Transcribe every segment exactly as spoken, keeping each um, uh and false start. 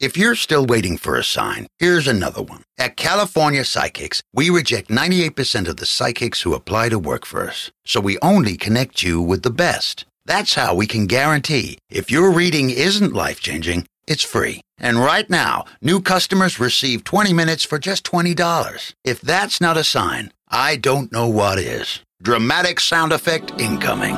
If you're still waiting for a sign, here's another one. At California Psychics, we reject ninety-eight percent of the psychics who apply to work for us. So we only connect you with the best. That's how we can guarantee if your reading isn't life-changing, it's free. And right now, new customers receive twenty minutes for just twenty dollars. If that's not a sign, I don't know what is. Dramatic sound effect incoming.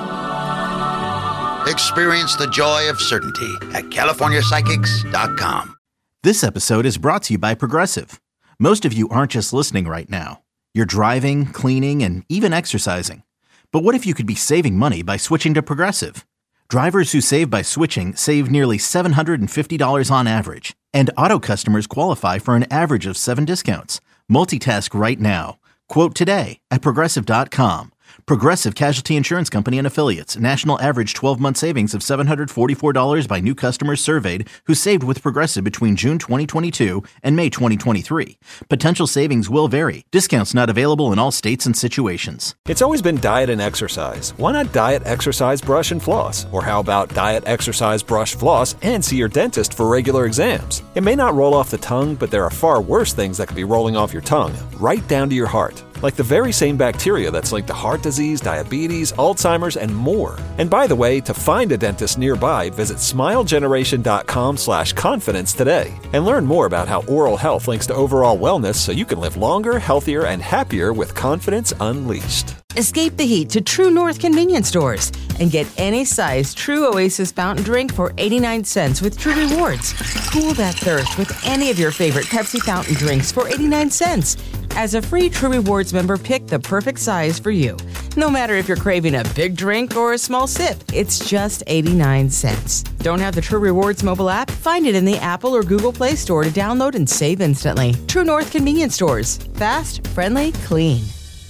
Experience the joy of certainty at California Psychics dot com. This episode is brought to you by Progressive. Most of you aren't just listening right now. You're driving, cleaning, and even exercising. But what if you could be saving money by switching to Progressive? Drivers who save by switching save nearly seven hundred fifty dollars on average. And auto customers qualify for an average of seven discounts. Multitask right now. Quote today at Progressive dot com. Progressive Casualty Insurance Company and Affiliates. National average twelve-month savings of seven hundred forty-four dollars by new customers surveyed who saved with Progressive between June twenty twenty-two and May twenty twenty-three. Potential savings will vary. Discounts not available in all states and situations. It's always been diet and exercise. Why not diet, exercise, brush, and floss? Or how about diet, exercise, brush, floss, and see your dentist for regular exams? It may not roll off the tongue, but there are far worse things that could be rolling off your tongue, right down to your heart. Like the very same bacteria that's linked to heart disease, diabetes, Alzheimer's, and more. And by the way, to find a dentist nearby, visit smilegeneration.com slash confidence today. And learn more about how oral health links to overall wellness so you can live longer, healthier, and happier with confidence unleashed. Escape the heat to True North convenience stores and get any size True Oasis fountain drink for eighty-nine cents with True Rewards. Cool that thirst with any of your favorite Pepsi fountain drinks for eighty-nine cents. As a free True Rewards member, pick the perfect size for you. No matter if you're craving a big drink or a small sip, it's just eighty-nine cents. Don't have the True Rewards mobile app? Find it in the Apple or Google Play Store to download and save instantly. True North convenience stores. Fast, friendly, clean.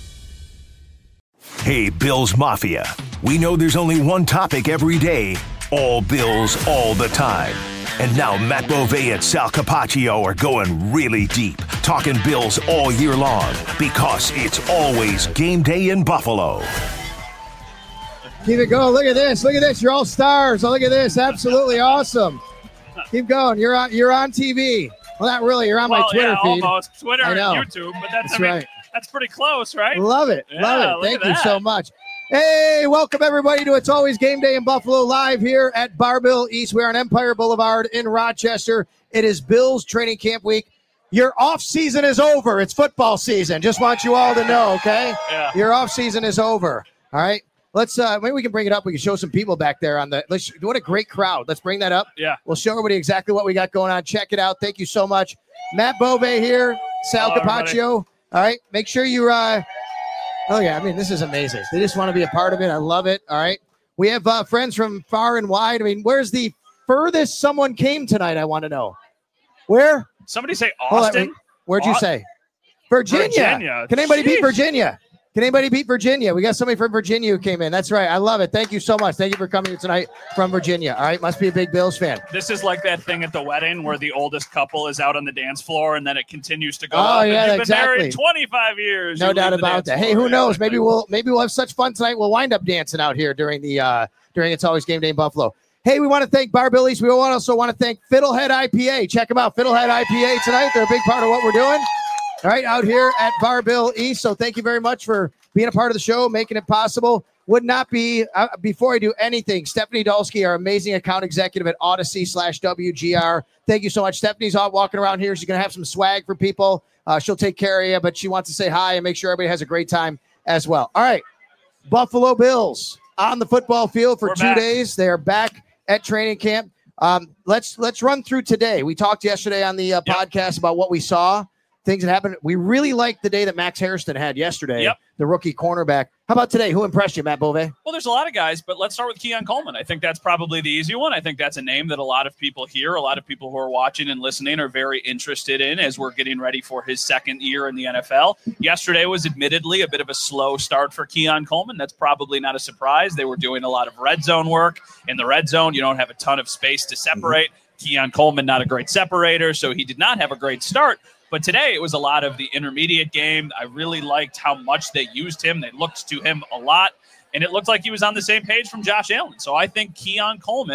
Hey, Bills Mafia. We know there's only one topic every day. All Bills, all the time. And now Matt Bove and Sal Capaccio are going really deep, talking Bills all year long, because it's always game day in Buffalo. Keep it going. Look at this. Look at this. You're all stars. Oh, look at this. Absolutely awesome. Keep going. You're on. You're on T V. Well, not really. You're on well, my Twitter yeah, feed. Almost Twitter and YouTube, but that's, that's I mean, right. That's pretty close, right? Love it. Yeah, Love it. Thank you that. so much. Hey, welcome everybody to It's Always Game Day in Buffalo, live here at Barbell East. We're on Empire Boulevard in Rochester. It is Bills training camp week. Your off season is over. It's football season. Just want you all to know, okay? Yeah. Your off season is over. All right. Let's uh maybe we can bring it up. We can show some people back there on the let's what a great crowd. Let's bring that up. Yeah. We'll show everybody exactly what we got going on. Check it out. Thank you so much. Matt Bove here, Sal Hello, Capaccio. everybody. All right. Make sure you uh Oh, yeah. I mean, this is amazing. They just want to be a part of it. I love it. All right. We have uh, friends from far and wide. I mean, where's the furthest someone came tonight? I want to know. Where? Somebody say Hold on, Austin. wait. Where'd you Au- say? Virginia. Virginia. Can anybody beat Sheesh. Virginia? Can anybody beat Virginia? We got somebody from Virginia who came in. That's right. I love it. Thank you so much. Thank you for coming here tonight from Virginia. All right. Must be a big Bills fan. This is like that thing at the wedding where the oldest couple is out on the dance floor and then it continues to go Oh, up. yeah, and you've exactly. been married twenty-five years. No You doubt leave the about dance that. Hey, floor. who Yeah, knows? Maybe exactly. we'll maybe we'll have such fun tonight. We'll wind up dancing out here during the uh, during It's Always Game Day in Buffalo. Hey, we want to thank Barbell East. We also want to thank Fiddlehead I P A. Check them out, Fiddlehead I P A tonight. They're a big part of what we're doing. All right, out here at Barbell East. So thank you very much for being a part of the show, making it possible. Would not be, uh, before I do anything, Stephanie Dolsky, our amazing account executive at Odyssey slash W G R. Thank you so much. Stephanie's out walking around here. She's going to have some swag for people. Uh, she'll take care of you, but she wants to say hi and make sure everybody has a great time as well. All right, Buffalo Bills on the football field for We're two back. days. They are back at training camp. Um, let's let's run through today. We talked yesterday on the uh, Yep. podcast about what we saw, things that happened. We really liked the day that Max Hairston had yesterday, Yep. the rookie cornerback. How about today? Who impressed you, Matt Bove? Well, there's a lot of guys, but let's start with Keon Coleman. I think that's probably the easy one. I think that's a name that a lot of people hear, a lot of people who are watching and listening are very interested in as we're getting ready for his second year in the N F L. Yesterday was admittedly a bit of a slow start for Keon Coleman. That's probably not a surprise. They were doing a lot of red zone work. In the red zone, you don't have a ton of space to separate. Keon Coleman, not a great separator, so he did not have a great start. But today it was a lot of the intermediate game. I really liked how much they used him. They looked to him a lot, and it looked like he was on the same page from Josh Allen. So I think Keon Coleman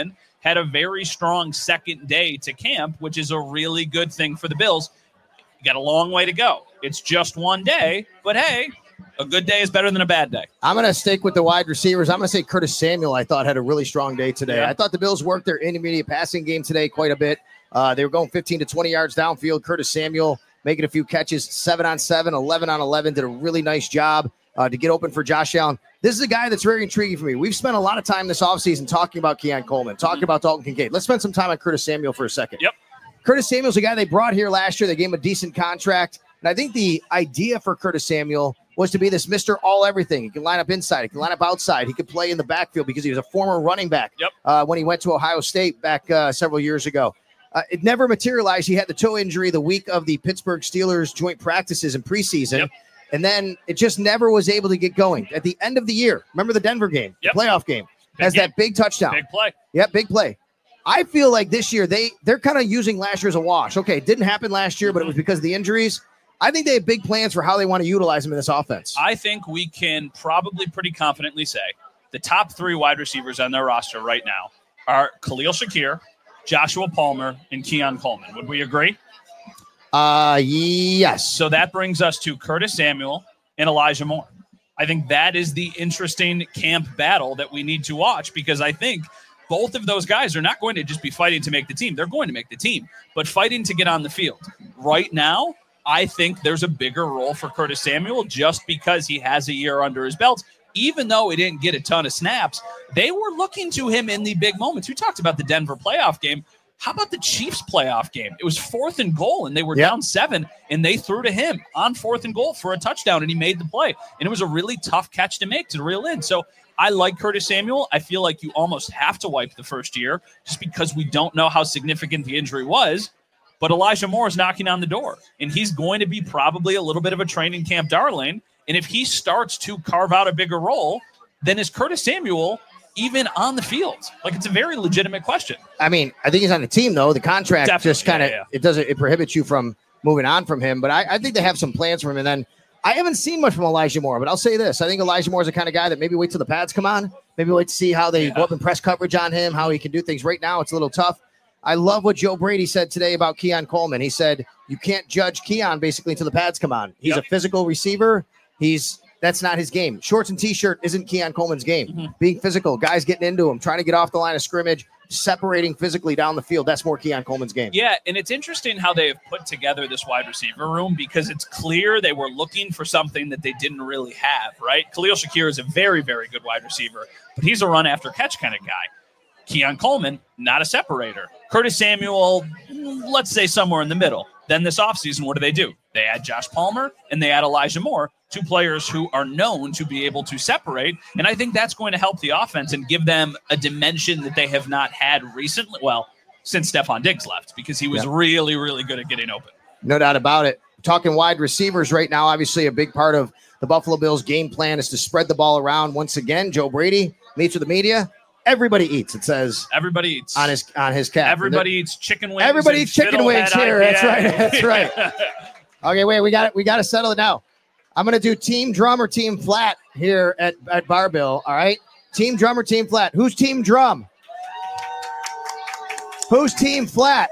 had a very strong second day to camp, which is a really good thing for the Bills. You got a long way to go. It's just one day, but hey, a good day is better than a bad day. I'm going to stick with the wide receivers. I'm going to say Curtis Samuel, I thought, had a really strong day today. Yeah. I thought the Bills worked their intermediate passing game today quite a bit. Uh, they were going fifteen to twenty yards downfield. Curtis Samuel making a few catches, seven on seven, eleven on eleven, did a really nice job uh, to get open for Josh Allen. This is a guy that's very intriguing for me. We've spent a lot of time this offseason talking about Keon Coleman, talking mm-hmm. about Dalton Kincaid. Let's spend some time on Curtis Samuel for a second. Yep. Curtis Samuel's a guy they brought here last year. They gave him a decent contract. And I think the idea for Curtis Samuel was to be this Mister All-Everything. He can line up inside. He can line up outside. He could play in the backfield because he was a former running back yep. uh, when he went to Ohio State back uh, several years ago. Uh, it never materialized. He had the toe injury the week of the Pittsburgh Steelers joint practices in preseason. Yep. And then it just never was able to get going. At the end of the year, remember the Denver game, yep. the playoff game, big has game. that big touchdown. Big play. Yep, big play. I feel like this year they, they're kind of using last year as a wash. Okay, it didn't happen last year, mm-hmm. but it was because of the injuries. I think they have big plans for how they want to utilize him in this offense. I think we can probably pretty confidently say the top three wide receivers on their roster right now are Khalil Shakir, Joshua Palmer, and Keon Coleman. Would we agree? Uh, yes. So that brings us to Curtis Samuel and Elijah Moore. I think that is the interesting camp battle that we need to watch, because I think both of those guys are not going to just be fighting to make the team. They're going to make the team, but fighting to get on the field. Right now, I think there's a bigger role for Curtis Samuel just because he has a year under his belt. Even though he didn't get a ton of snaps, they were looking to him in the big moments. We talked about the Denver playoff game. How about the Chiefs playoff game? It was fourth and goal, and they were yep. down seven, and they threw to him on fourth and goal for a touchdown, and he made the play. And it was a really tough catch to make to reel in. So I like Curtis Samuel. I feel like you almost have to wipe the first year just because we don't know how significant the injury was. But Elijah Moore is knocking on the door, and he's going to be probably a little bit of a training camp darling. And if he starts to carve out a bigger role, then is Curtis Samuel even on the field? Like, it's a very legitimate question. I mean, I think he's on the team, though. The contract Definitely. just kind of, yeah, yeah. it doesn't, it prohibits you from moving on from him. But I, I think they have some plans for him. And then I haven't seen much from Elijah Moore, but I'll say this. I think Elijah Moore is the kind of guy that maybe wait till the pads come on. Maybe wait to see how they yeah. go up in press coverage on him, how he can do things. Right now, it's a little tough. I love what Joe Brady said today about Keon Coleman. He said, you can't judge Keon basically until the pads come on. He's yep. a physical receiver. He's That's not his game. Shorts and T-shirt isn't Keon Coleman's game. Mm-hmm. Being physical, guys getting into him, trying to get off the line of scrimmage, separating physically down the field, that's more Keon Coleman's game. Yeah, and it's interesting how they've put together this wide receiver room, because it's clear they were looking for something that they didn't really have, right? Khalil Shakir is a very, very good wide receiver, but he's a run-after-catch kind of guy. Keon Coleman, not a separator. Curtis Samuel, let's say somewhere in the middle. Then this offseason, what do they do? They add Josh Palmer and they add Elijah Moore, two players who are known to be able to separate. And I think that's going to help the offense and give them a dimension that they have not had recently. Well, since Stephon Diggs left, because he was yeah. really, really good at getting open. No doubt about it. Talking wide receivers right now, obviously a big part of the Buffalo Bills game plan is to spread the ball around. Once again, Joe Brady meets with the media. Everybody eats. It says everybody eats on his on his cap. Everybody eats chicken wings. Everybody eats chicken wings here. I P A. That's right. That's right. Okay, wait. We got it. We got to settle it now. I'm gonna do team drum or team flat here at at Bar-Bill. All right, team drum or team flat. Who's team drum? Who's team flat?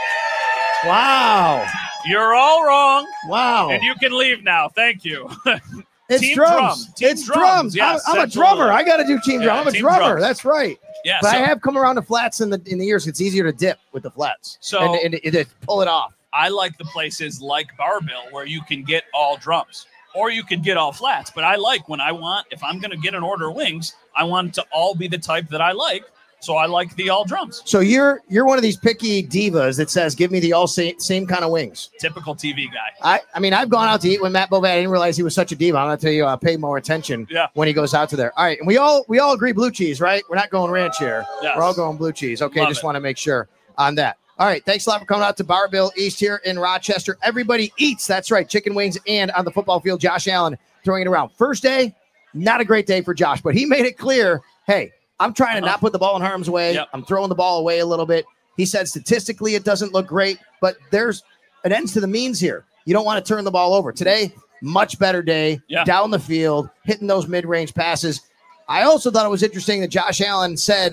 Wow. You're all wrong. Wow. And you can leave now. Thank you. It's team drums. Drum. Team it's drums. drums. Yes, I'm, I'm a drummer. I got to do team yeah, drum. I'm a drummer. Drums. That's right. Yeah, but so, I have come around to flats in the in the years. It's easier to dip with the flats. So and, and, and to pull it off. I like the places like Bar-Bill where you can get all drums or you can get all flats. But I like when I want, if I'm going to get an order of wings, I want it to all be the type that I like. So I like the all drums. So you're you're one of these picky divas that says, give me the all same, same kind of wings. Typical T V guy. I, I mean, I've gone out to eat with Matt Bovat. I didn't realize he was such a diva. I'm going to tell you, I'll pay more attention yeah. when he goes out to there. All right. And we all we all agree blue cheese, right? We're not going ranch here. Yes. We're all going blue cheese. Okay. Love just it. want to make sure on that. All right. Thanks a lot for coming out to Bar-Bill East here in Rochester. Everybody eats. That's right. Chicken wings. And on the football field, Josh Allen throwing it around. First day, not a great day for Josh, but he made it clear, hey, I'm trying to not put the ball in harm's way. Yep. I'm throwing the ball away a little bit. He said statistically it doesn't look great, but there's an ends to the means here. You don't want to turn the ball over. Today, much better day, yeah. down the field, hitting those mid-range passes. I also thought it was interesting that Josh Allen said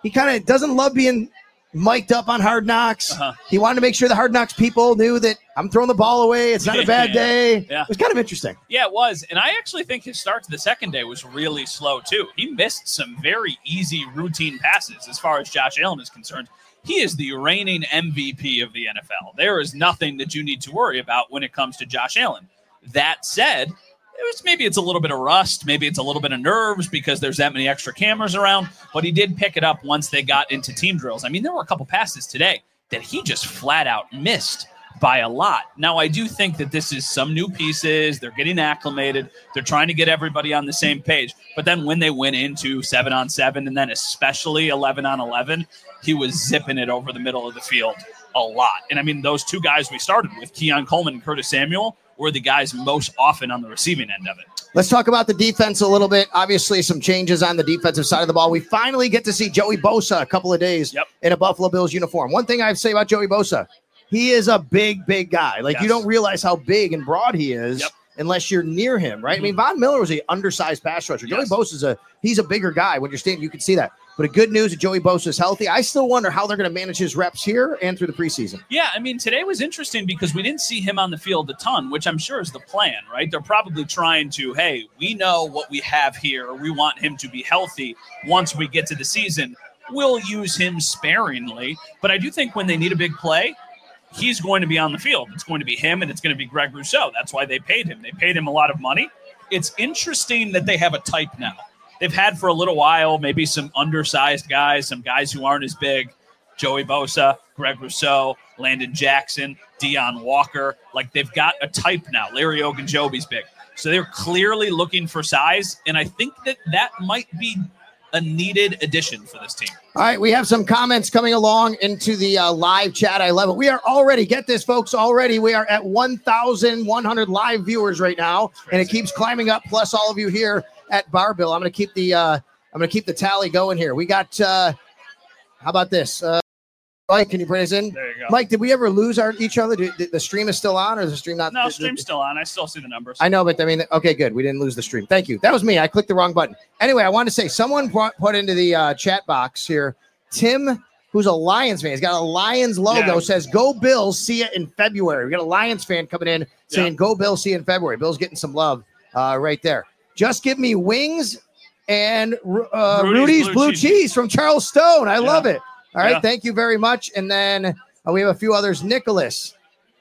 he kind of doesn't love being mic'd up on Hard Knocks. Uh-huh. He wanted to make sure the Hard Knocks people knew that I'm throwing the ball away. It's not a bad day. Yeah. It was kind of interesting. Yeah, it was. And I actually think his start to the second day was really slow, too. He missed some very easy routine passes as far as Josh Allen is concerned. He is the reigning M V P of the N F L. There is nothing that you need to worry about when it comes to Josh Allen. That said, it was, maybe it's a little bit of rust. Maybe it's a little bit of nerves because there's that many extra cameras around. But he did pick it up once they got into team drills. I mean, there were a couple passes today that he just flat out missed by a lot. Now, I do think that this is some new pieces. They're getting acclimated. They're trying to get everybody on the same page. But then when they went into seven on seven and then especially eleven on eleven, he was zipping it over the middle of the field a lot. And I mean, those two guys we started with, Keon Coleman and Curtis Samuel, were the guys most often on the receiving end of it. Let's talk about the defense a little bit. Obviously, some changes on the defensive side of the ball. We finally get to see Joey Bosa a couple of days yep. in a Buffalo Bills uniform. One thing I have to say about Joey Bosa, he is a big, big guy. Like, yes. You don't realize how big and broad he is yep. unless you're near him, right? Mm-hmm. I mean, Von Miller was an undersized pass rusher. Yes. Joey Bosa is a he's a bigger guy. When you're standing, you can see that. But the good news is Joey Bosa is healthy. I still wonder how they're going to manage his reps here and through the preseason. Yeah, I mean, today was interesting because we didn't see him on the field a ton, which I'm sure is the plan, right? They're probably trying to, hey, we know what we have here. We want him to be healthy once we get to the season. We'll use him sparingly. But I do think when they need a big play, he's going to be on the field. It's going to be him, and it's going to be Greg Rousseau. That's why they paid him. They paid him a lot of money. It's interesting that they have a type now. They've had for a little while maybe some undersized guys, some guys who aren't as big. Joey Bosa, Greg Rousseau, Landon Jackson, Deion Walker. Like, they've got a type now. Larry Ogunjobi's big. So they're clearly looking for size, and I think that that might be a needed addition for this team. All right, we have some comments coming along into the uh, live chat. I love it. We are already, get this, folks, already. We are at one thousand one hundred live viewers right now, and it keeps climbing up, plus all of you here at Bar-Bill. I'm going to keep the uh, I'm going to keep the tally going here. We got, uh, how about this? Uh, Mike, can you bring us in? There you go. Mike, did we ever lose our each other? Did, did the stream is still on, or is the stream not? No, the, stream's the, still on. I still see the numbers. I know, but I mean, okay, good. We didn't lose the stream. Thank you. That was me. I clicked the wrong button. Anyway, I wanted to say someone brought, put into the uh, chat box here, Tim, who's a Lions fan. He's got a Lions logo, yeah. says, "Go Bills, see you in February." We got a Lions fan coming in saying, yeah. "Go Bills, see you in February." Bill's getting some love uh, right there. Just give me wings and uh, Rudy's, Rudy's Blue, Blue cheese. cheese from Charles Stone. I yeah. love it. All right, yeah. Thank you very much. And then uh, we have a few others. Nicholas.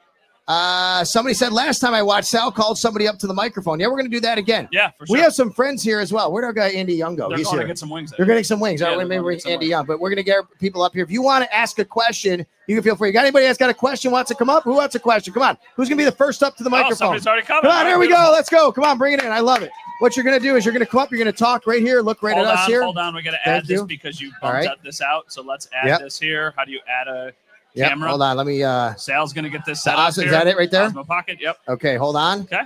Uh, somebody said last time I watched, Sal called somebody up to the microphone. Yeah, we're going to do that again. Yeah, for sure. We have some friends here as well. Where'd our guy Andy Young go? They're He's going here. to get some wings. They're getting some wings. Yeah, All right, maybe bring Andy Young, but we're going to get people up here. If you want to ask a question, you can feel free. You got anybody that's got a question, wants to come up? Who wants a question? Come on. Who's going to be the first up to the microphone? Oh, somebody's already coming. Come on, here we go. Let's go. Come on, bring it in. I love it. What you're going to do is you're going to come up. You're going to talk right here. Look right hold at on, us here. Hold on. We got to add Thank this you. because you bumped right. this out. So let's add yep. this here. How do you add a yep. camera? Hold on. Let me. Uh, Sal's going to get this set uh, up Is here. that it right there? Osmo Pocket. Yep. Okay. Hold on. Okay.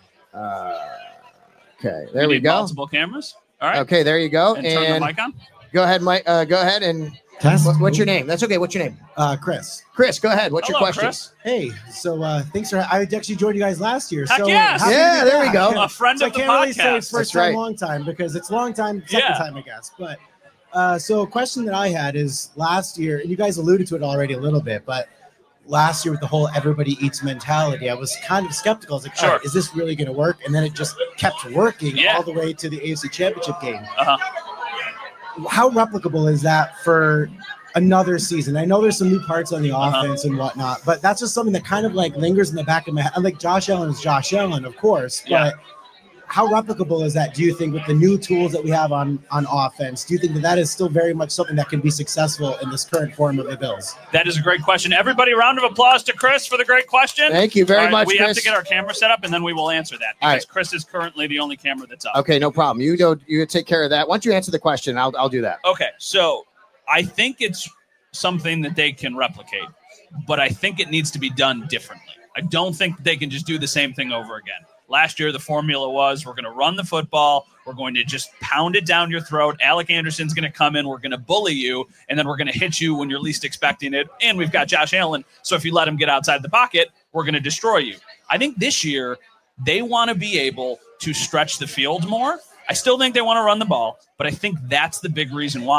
Uh, okay. There we, we go. Multiple cameras. All right. Okay. There you go. And, and turn the mic on. Go ahead, Mike. Uh, go ahead and. What, what's your name? That's okay. What's your name? Uh, Chris. Chris, go ahead. What's Hello, your question? Chris. Hey, so uh, thanks for. I actually joined you guys last year. Heck so yes. happy to Yeah, be there we back. go. A friend so of the I can't really say podcast. it's first That's right. time, long time because it's long time, second Yeah. time, I guess. But uh, so a question that I had is last year, and you guys alluded to it already a little bit, but last year with the whole everybody eats mentality, I was kind of skeptical. I was like, Sure. all right, is this really going to work? And then it just kept working Yeah. all the way to the A F C Championship game. Uh-huh. How replicable is that for another season? I know there's some new parts on the Uh-huh. offense and whatnot, but that's just something that kind of like lingers in the back of my head. I'm like, Josh Allen is Josh Allen, of course, Yeah. but how replicable is that, do you think, with the new tools that we have on, on offense? Do you think that that is still very much something that can be successful in this current form of the Bills? That is a great question. Everybody, round of applause to Chris for the great question. Thank you very All right, much, We Chris. have to get our camera set up, and then we will answer that All because right. Chris is currently the only camera that's up. Okay, no problem. You go. You take care of that. Once you answer the question, I'll I'll do that. Okay, so I think it's something that they can replicate, but I think it needs to be done differently. I don't think they can just do the same thing over again. Last year, the formula was we're going to run the football. We're going to just pound it down your throat. Alec Anderson's going to come in. We're going to bully you, and then we're going to hit you when you're least expecting it. And we've got Josh Allen, so if you let him get outside the pocket, we're going to destroy you. I think this year they want to be able to stretch the field more. I still think they want to run the ball, but I think that's the big reason why.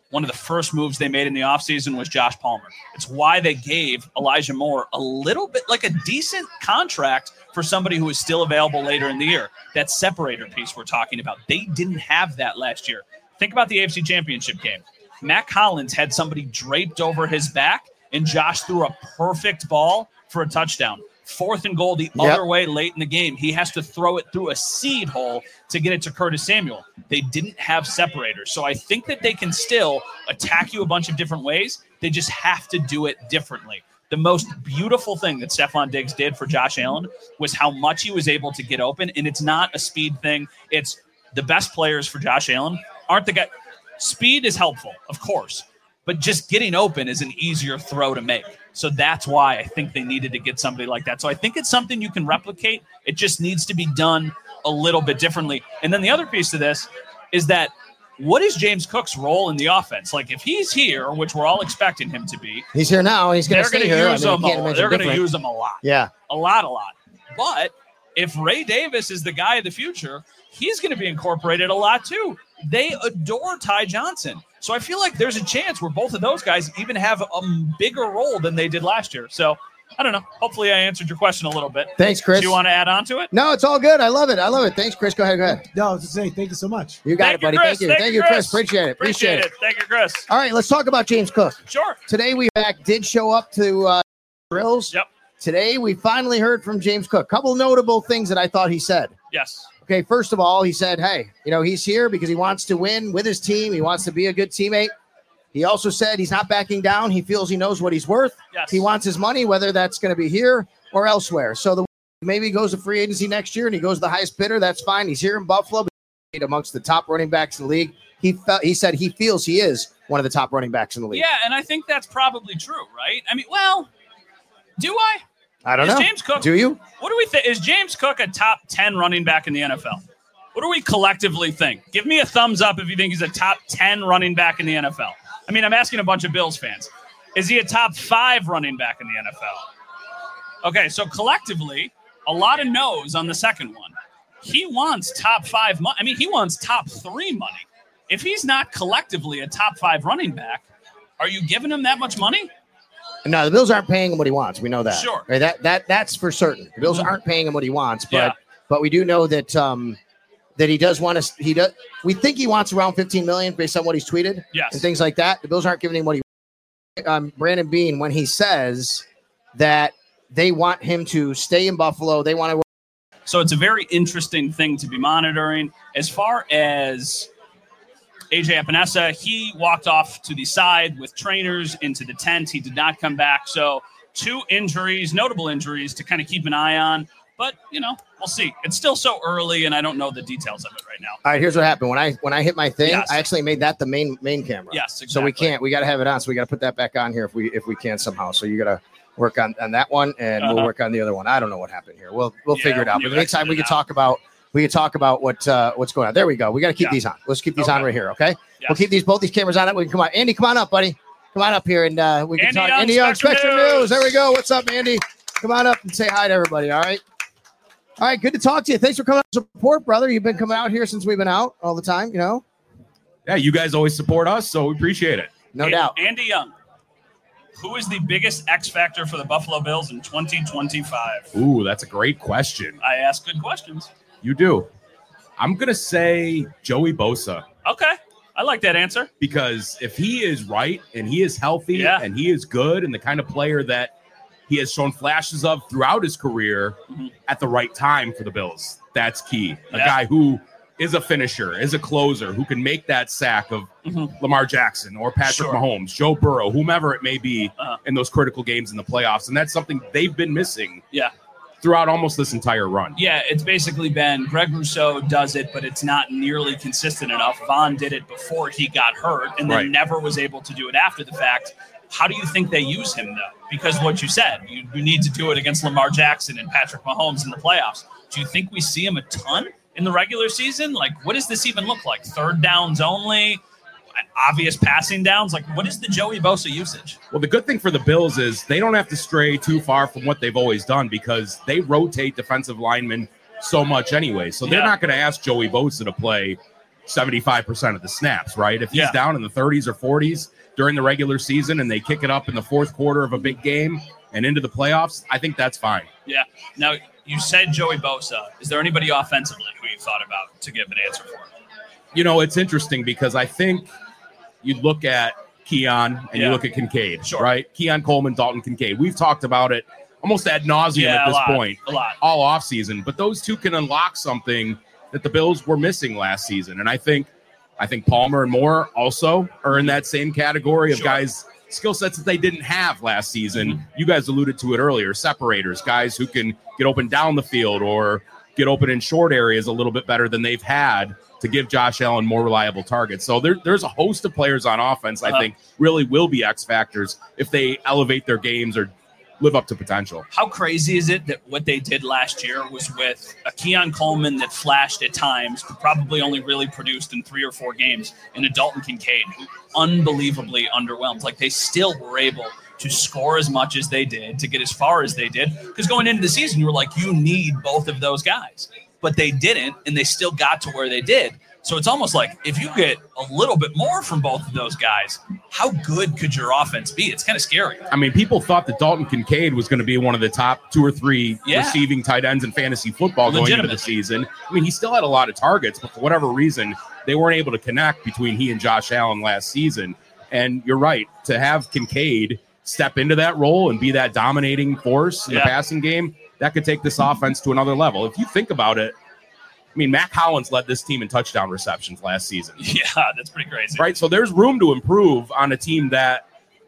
one of the first moves they made in the offseason was Josh Palmer. It's why they gave Elijah Moore a little bit like a decent contract for somebody who is still available later in the year. That separator piece we're talking about. They didn't have that last year. Think about the A F C Championship game. Matt Collins had somebody draped over his back, and Josh threw a perfect ball for a touchdown. Fourth and goal the yep. other way late in the game. He has to throw it through a seed hole to get it to Curtis Samuel. They didn't have separators. So I think that they can still attack you a bunch of different ways. They just have to do it differently. The most beautiful thing that Stefon Diggs did for Josh Allen was how much he was able to get open. And it's not a speed thing. It's the best players for Josh Allen aren't the guy. Speed is helpful, of course, but just getting open is an easier throw to make. So that's why I think they needed to get somebody like that. So I think it's something you can replicate. It just needs to be done a little bit differently. And then the other piece to this is that what is James Cook's role in the offense? Like if he's here, which we're all expecting him to be. He's here now. He's going to stay here. Use I mean, him a, they're going to use him a lot. Yeah. A lot, a lot. But if Ray Davis is the guy of the future, he's going to be incorporated a lot too. They adore Ty Johnson. So I feel like there's a chance where both of those guys even have a bigger role than they did last year. So I don't know. Hopefully I answered your question a little bit. Thanks, Chris. Do you want to add on to it? No, it's all good. I love it. I love it. Thanks, Chris. Go ahead. Go ahead. No, I was just saying thank you so much. You got Thank it, buddy. You, Thank you. Thank, Thank you, you, Chris. Chris. Appreciate it. Appreciate, Appreciate it. it. Thank you, Chris. All right, let's talk about James Cook. Sure. Today we back did show up to uh, drills. Yep. Today we finally heard from James Cook. Couple notable things that I thought he said. Yes. Okay, first of all, he said, hey, you know, he's here because he wants to win with his team. He wants to be a good teammate. He also said he's not backing down. He feels he knows what he's worth. Yes. He wants his money, whether that's going to be here or elsewhere. So the maybe he goes to free agency next year and he goes the highest bidder. That's fine. He's here in Buffalo, but he's amongst the top running backs in the league. He felt he said he feels he is one of the top running backs in the league. Yeah, and I think that's probably true, right? I mean, well, do I? I don't is know. James Cook, do you? What do we think? Is James Cook a top ten running back in the N F L? What do we collectively think? Give me a thumbs up if you think he's a top ten running back in the N F L. I mean, I'm asking a bunch of Bills fans. Is he a top five running back in the N F L? Okay, so collectively, a lot of no's on the second one. He wants top five money. I mean, he wants top three money. If he's not collectively a top five running back, are you giving him that much money? No, the Bills aren't paying him what he wants. We know that. Sure. Right? That that that's for certain. The Bills aren't paying him what he wants, but Yeah. but we do know that um that he does want to. He does. We think he wants around fifteen million based on what he's tweeted. Yes. And things like that. The Bills aren't giving him what he. Um, Brandon Beane, when he says that they want him to stay in Buffalo, they want to. So it's a very interesting thing to be monitoring. As far as A J Epinesa, he walked off to the side with trainers into the tent. He did not come back. So two injuries, notable injuries to kind of keep an eye on. But, you know, we'll see. It's still so early, and I don't know the details of it right now. All right, here's what happened. When I when I hit my thing, Yes. I actually made that the main main camera. Yes, So we exactly. can't. We got to have it on. So we got to put that back on here if we if we can somehow. So you got to work on, on that one, and we'll Uh-huh. work on the other one. I don't know what happened here. We'll we'll Yeah, figure it out. when But you the next time exit we it can out. talk about we can talk about what uh, what's going on. There we go. We got to keep Yeah. these on. Let's keep these on Okay. right here. Okay. Yes. We'll keep these both these cameras on. It. We can come on. Andy, come on up, buddy. Come on up here, and uh, we can Andy talk. Young, Andy Young, Spectrum Spectrum News. News. There we go. What's up, Andy? Come on up and say hi to everybody. All right. All right, good to talk to you. Thanks for coming out to support, brother. You've been coming out here since we've been out all the time, you know? Yeah, you guys always support us, so we appreciate it. No An- doubt. Andy Young, who is the biggest X factor for the Buffalo Bills in twenty twenty-five? Ooh, that's a great question. I ask good questions. You do. I'm going to say Joey Bosa, Okay. I like that answer. because if he is right and he is healthy Yeah. and he is good and the kind of player that he has shown flashes of throughout his career Mhm. at the right time for the Bills, that's key. A Yeah. guy who is a finisher, is a closer, who can make that sack of Mhm. Lamar Jackson or Patrick Sure. Mahomes, Joe Burrow, whomever it may be Uh-huh. in those critical games in the playoffs. And that's something they've been missing Yeah. throughout almost this entire run. Yeah, it's basically been Greg Rousseau does it, but it's not nearly consistent enough. Vaughn did it before he got hurt and then Right. never was able to do it after the fact. How do you think they use him, though? Because what you said, you, you need to do it against Lamar Jackson and Patrick Mahomes in the playoffs. Do you think we see him a ton in the regular season? Like, what does this even look like? Third downs only? Obvious passing downs? Like, what is the Joey Bosa usage? Well, the good thing for the Bills is they don't have to stray too far from what they've always done because they rotate defensive linemen so much anyway. So they're Yeah. not going to ask Joey Bosa to play seventy-five percent of the snaps, right? If he's Yeah. down in the thirties or forties during the regular season and they kick it up in the fourth quarter of a big game and into the playoffs, I think that's fine. Yeah. Now, you said Joey Bosa. Is there anybody offensively who you thought about to give an answer for? You know, it's interesting because I think you look at Keon and Yeah. you look at Kincaid, Sure. right? Keon Coleman, Dalton Kincaid. We've talked about it almost ad nauseum Yeah, at a this lot, point, a lot. all offseason. But those two can unlock something that the Bills were missing last season. And I think I think Palmer and Moore also are in that same category of Sure. guys, skill sets that they didn't have last season. Mm-hmm. You guys alluded to it earlier, separators, guys who can get open down the field or get open in short areas a little bit better than they've had to give Josh Allen more reliable targets. So there, there's a host of players on offense I Uh-huh. think really will be X factors if they elevate their games or live up to potential. How crazy is it that what they did last year was with a Keon Coleman that flashed at times, but probably only really produced in three or four games, and a Dalton Kincaid who unbelievably underwhelmed. Like, they still were able to score as much as they did, to get as far as they did, because going into the season, you were like, you need both of those guys. But they didn't, and they still got to where they did. So it's almost like if you get a little bit more from both of those guys, how good could your offense be? It's kind of scary. I mean, people thought that Dalton Kincaid was going to be one of the top two or three Yeah. receiving tight ends in fantasy football going into the Legitimately. season. I mean, he still had a lot of targets, but for whatever reason, they weren't able to connect between he and Josh Allen last season. And you're right, to have Kincaid step into that role and be that dominating force in Yeah. the passing game, that could take this offense to another level. If you think about it, I mean, Mac Hollins led this team in touchdown receptions last season. Yeah, that's pretty crazy. Right, so there's room to improve on a team that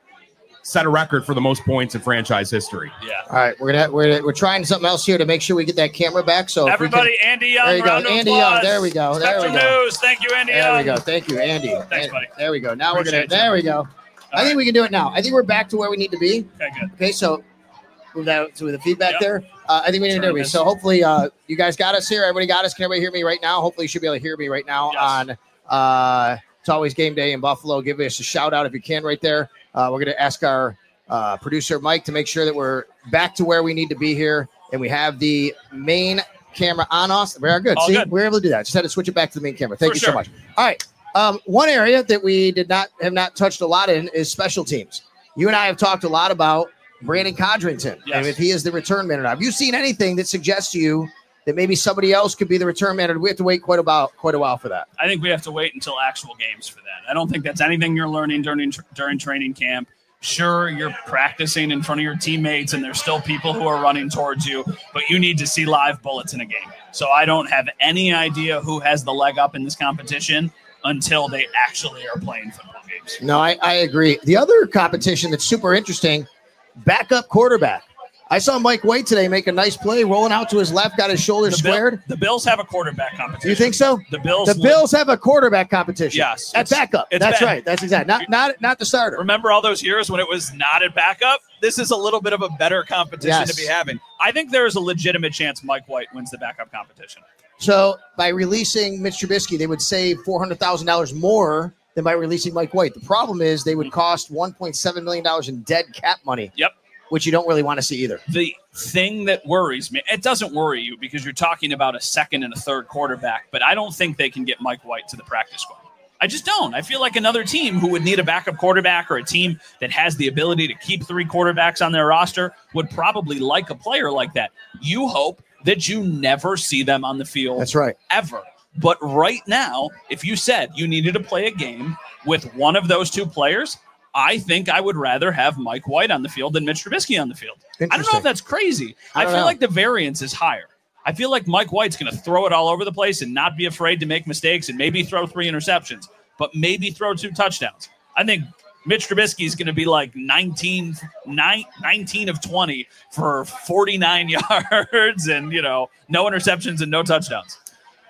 set a record for the most points in franchise history. Yeah. All right, we're gonna we're we're trying something else here to make sure we get that camera back. So if we Everybody, can- Andy Young, there you go, round of Andy applause. Young. There we go. There we Spectrum go. News. Thank you, Andy There Young. we go. Thank you, Andy. Thanks, And- buddy. There we go. Now we're Appreciate gonna. you. There we go. I think we can do it now. I think we're back to where we need to be. Okay, good. Okay, so move that to the feedback Yep. there. Uh, I think we need to Turn do it. this. So hopefully, uh, you guys got us here. Everybody got us. Can everybody hear me right now? Hopefully, you should be able to hear me right now Yes. on. Uh, it's always game day in Buffalo. Give us a shout out if you can right there. Uh, we're going to ask our uh, producer Mike to make sure that we're back to where we need to be here, and we have the main camera on us. Very good. All See, good. we were able to do that. Just had to switch it back to the main camera. Thank For you sure. so much. All right. Um, one area that we did not have not touched a lot in is special teams. You and I have talked a lot about Brandon Codrington Yes. and if he is the return man or not. Have you seen anything that suggests to you that maybe somebody else could be the return man, or do we have to wait quite about quite a while for that? I think we have to wait until actual games for that. I don't think that's anything you're learning during during training camp. Sure, you're practicing in front of your teammates, and there's still people who are running towards you, but you need to see live bullets in a game. So I don't have any idea who has the leg up in this competition until they actually are playing football games. No, I, I agree. The other competition that's super interesting, backup quarterback. I saw Mike White today make a nice play, rolling out to his left, got his shoulder The, Bill- squared. the Bills have a quarterback competition. Do you think so? The Bills. The Bills have a quarterback competition. Yes, At it's- backup. it's That's bad. right. That's exact. Not not not the starter. Remember all those years when it was not at backup? This is a little bit of a better competition Yes. to be having. I think there is a legitimate chance Mike White wins the backup competition. So by releasing Mitch Trubisky, they would save four hundred thousand dollars more than by releasing Mike White. The problem is they would cost one point seven million dollars in dead cap money. Yep. Which you don't really want to see either. The thing that worries me, it doesn't worry you because you're talking about a second and a third quarterback, but I don't think they can get Mike White to the practice squad. I just don't. I feel like another team who would need a backup quarterback or a team that has the ability to keep three quarterbacks on their roster would probably like a player like that. You hope that you never see them on the field. That's right. Ever. But right now, if you said you needed to play a game with one of those two players, I think I would rather have Mike White on the field than Mitch Trubisky on the field. I don't know Interesting. if that's crazy. I I, don't feel know. like the variance is higher. I feel like Mike White's going to throw it all over the place and not be afraid to make mistakes and maybe throw three interceptions, but maybe throw two touchdowns. I think Mitch Trubisky is going to be like nineteen, nine, nineteen of twenty for forty-nine yards and, you know, no interceptions and no touchdowns.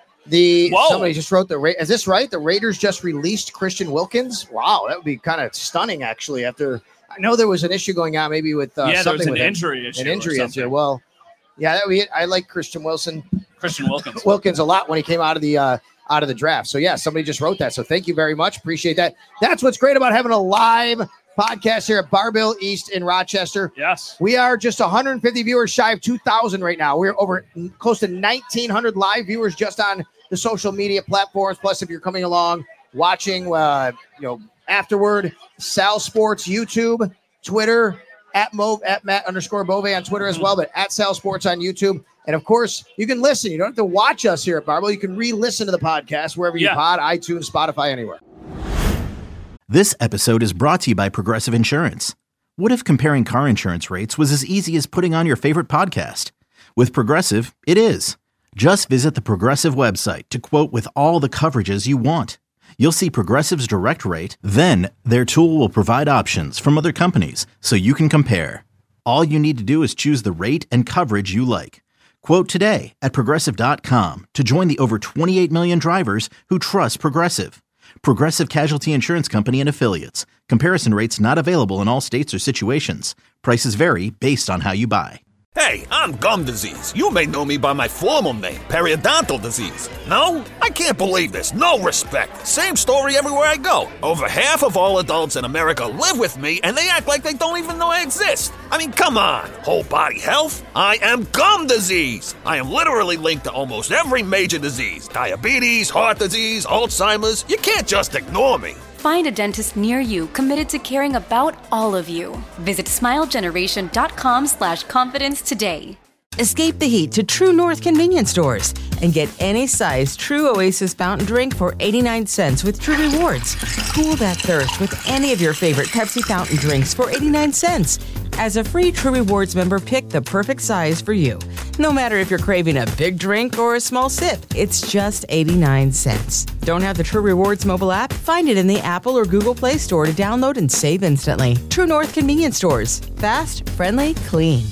The Whoa. somebody just wrote the Ra- is this right? The Raiders just released Christian Wilkins. Wow, that would be kind of stunning actually. After I know there was an issue going on maybe with uh, yeah, there something was an with him. injury issue. an or injury something. issue. Well, yeah, that would be it. I like Christian Wilson Christian Wilkins. Wilkins a lot when he came out of the uh, out of the draft. So yeah, somebody just wrote that. So thank you very much. Appreciate that. That's what's great about having a live podcast here at Barbell East in Rochester. Yes. We are just one hundred fifty viewers shy of two thousand right now. We're over close to nineteen hundred live viewers just on the social media platforms. Plus, if you're coming along, watching, uh, you know, afterward, Sal Sports YouTube, Twitter, at Mo at Matt underscore Bove on Twitter as well, but at Sal Sports on YouTube. And of course, you can listen. You don't have to watch us here at Barbell. You can re-listen to the podcast wherever you Yeah. pod, iTunes, Spotify, anywhere. This episode is brought to you by Progressive Insurance. What if comparing car insurance rates was as easy as putting on your favorite podcast? With Progressive, it is. Just visit the Progressive website to quote with all the coverages you want. You'll see Progressive's direct rate, then their tool will provide options from other companies so you can compare. All you need to do is choose the rate and coverage you like. Quote today at Progressive dot com to join the over twenty-eight million drivers who trust Progressive. Progressive Casualty Insurance Company and Affiliates. Comparison rates not available in all states or situations. Prices vary based on how you buy. Hey, I'm Gum Disease. You may know me by my formal name, Periodontal Disease. No? I can't believe this. No respect. Same story everywhere I go. Over half of all adults in America live with me, and they act like they don't even know I exist. I mean, come on. Whole body health? I am Gum Disease. I am literally linked to almost every major disease. Diabetes, heart disease, Alzheimer's. You can't just ignore me. Find a dentist near you committed to caring about all of you. Visit smilegeneration.com slash confidence today. Escape the heat to True North convenience stores and get any size True Oasis fountain drink for eighty-nine cents with True Rewards. Cool that thirst with any of your favorite Pepsi fountain drinks for eighty-nine cents. As a free True Rewards member, pick the perfect size for you. No matter if you're craving a big drink or a small sip, it's just eighty-nine cents. Don't have the True Rewards mobile app? Find it in the Apple or Google Play Store to download and save instantly. True North convenience stores. Fast, friendly, clean.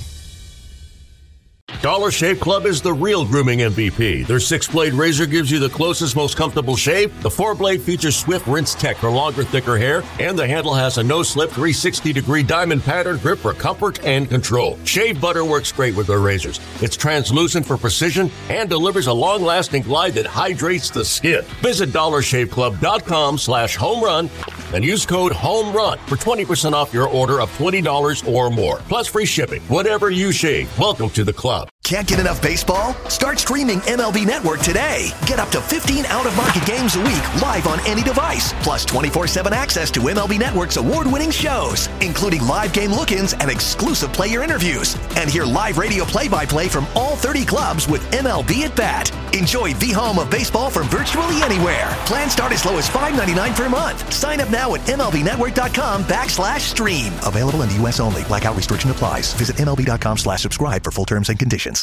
Dollar Shave Club is the real grooming M V P. Their six-blade razor gives you the closest, most comfortable shave. The four-blade features Swift Rinse Tech for longer, thicker hair. And the handle has a no-slip three hundred sixty degree diamond pattern grip for comfort and control. Shave butter works great with their razors. It's translucent for precision and delivers a long-lasting glide that hydrates the skin. Visit dollar shave club dot com slash home run and use code HOMERUN for twenty percent off your order of twenty dollars or more. Plus free shipping. Whatever you shave, welcome to the club. Can't get enough baseball? Start streaming M L B Network today. Get up to fifteen out-of-market games a week live on any device. Plus twenty-four seven access to M L B Network's award-winning shows, including live game look-ins and exclusive player interviews. And hear live radio play-by-play from all thirty clubs with M L B at Bat. Enjoy the home of baseball from virtually anywhere. Plans start as low as five ninety-nine per month. Sign up now at MLBnetwork.com backslash stream. Available in the U S only. Blackout restriction applies. Visit MLB.com slash subscribe for full terms and conditions.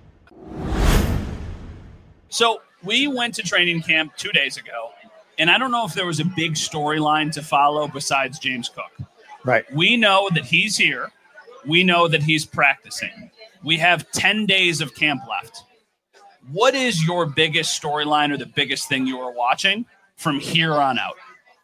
So we went to training camp two days ago, and I don't know if there was a big storyline to follow besides James Cook. Right. We know that he's here. We know that he's practicing. We have ten days of camp left. What is your biggest storyline or the biggest thing you are watching from here on out?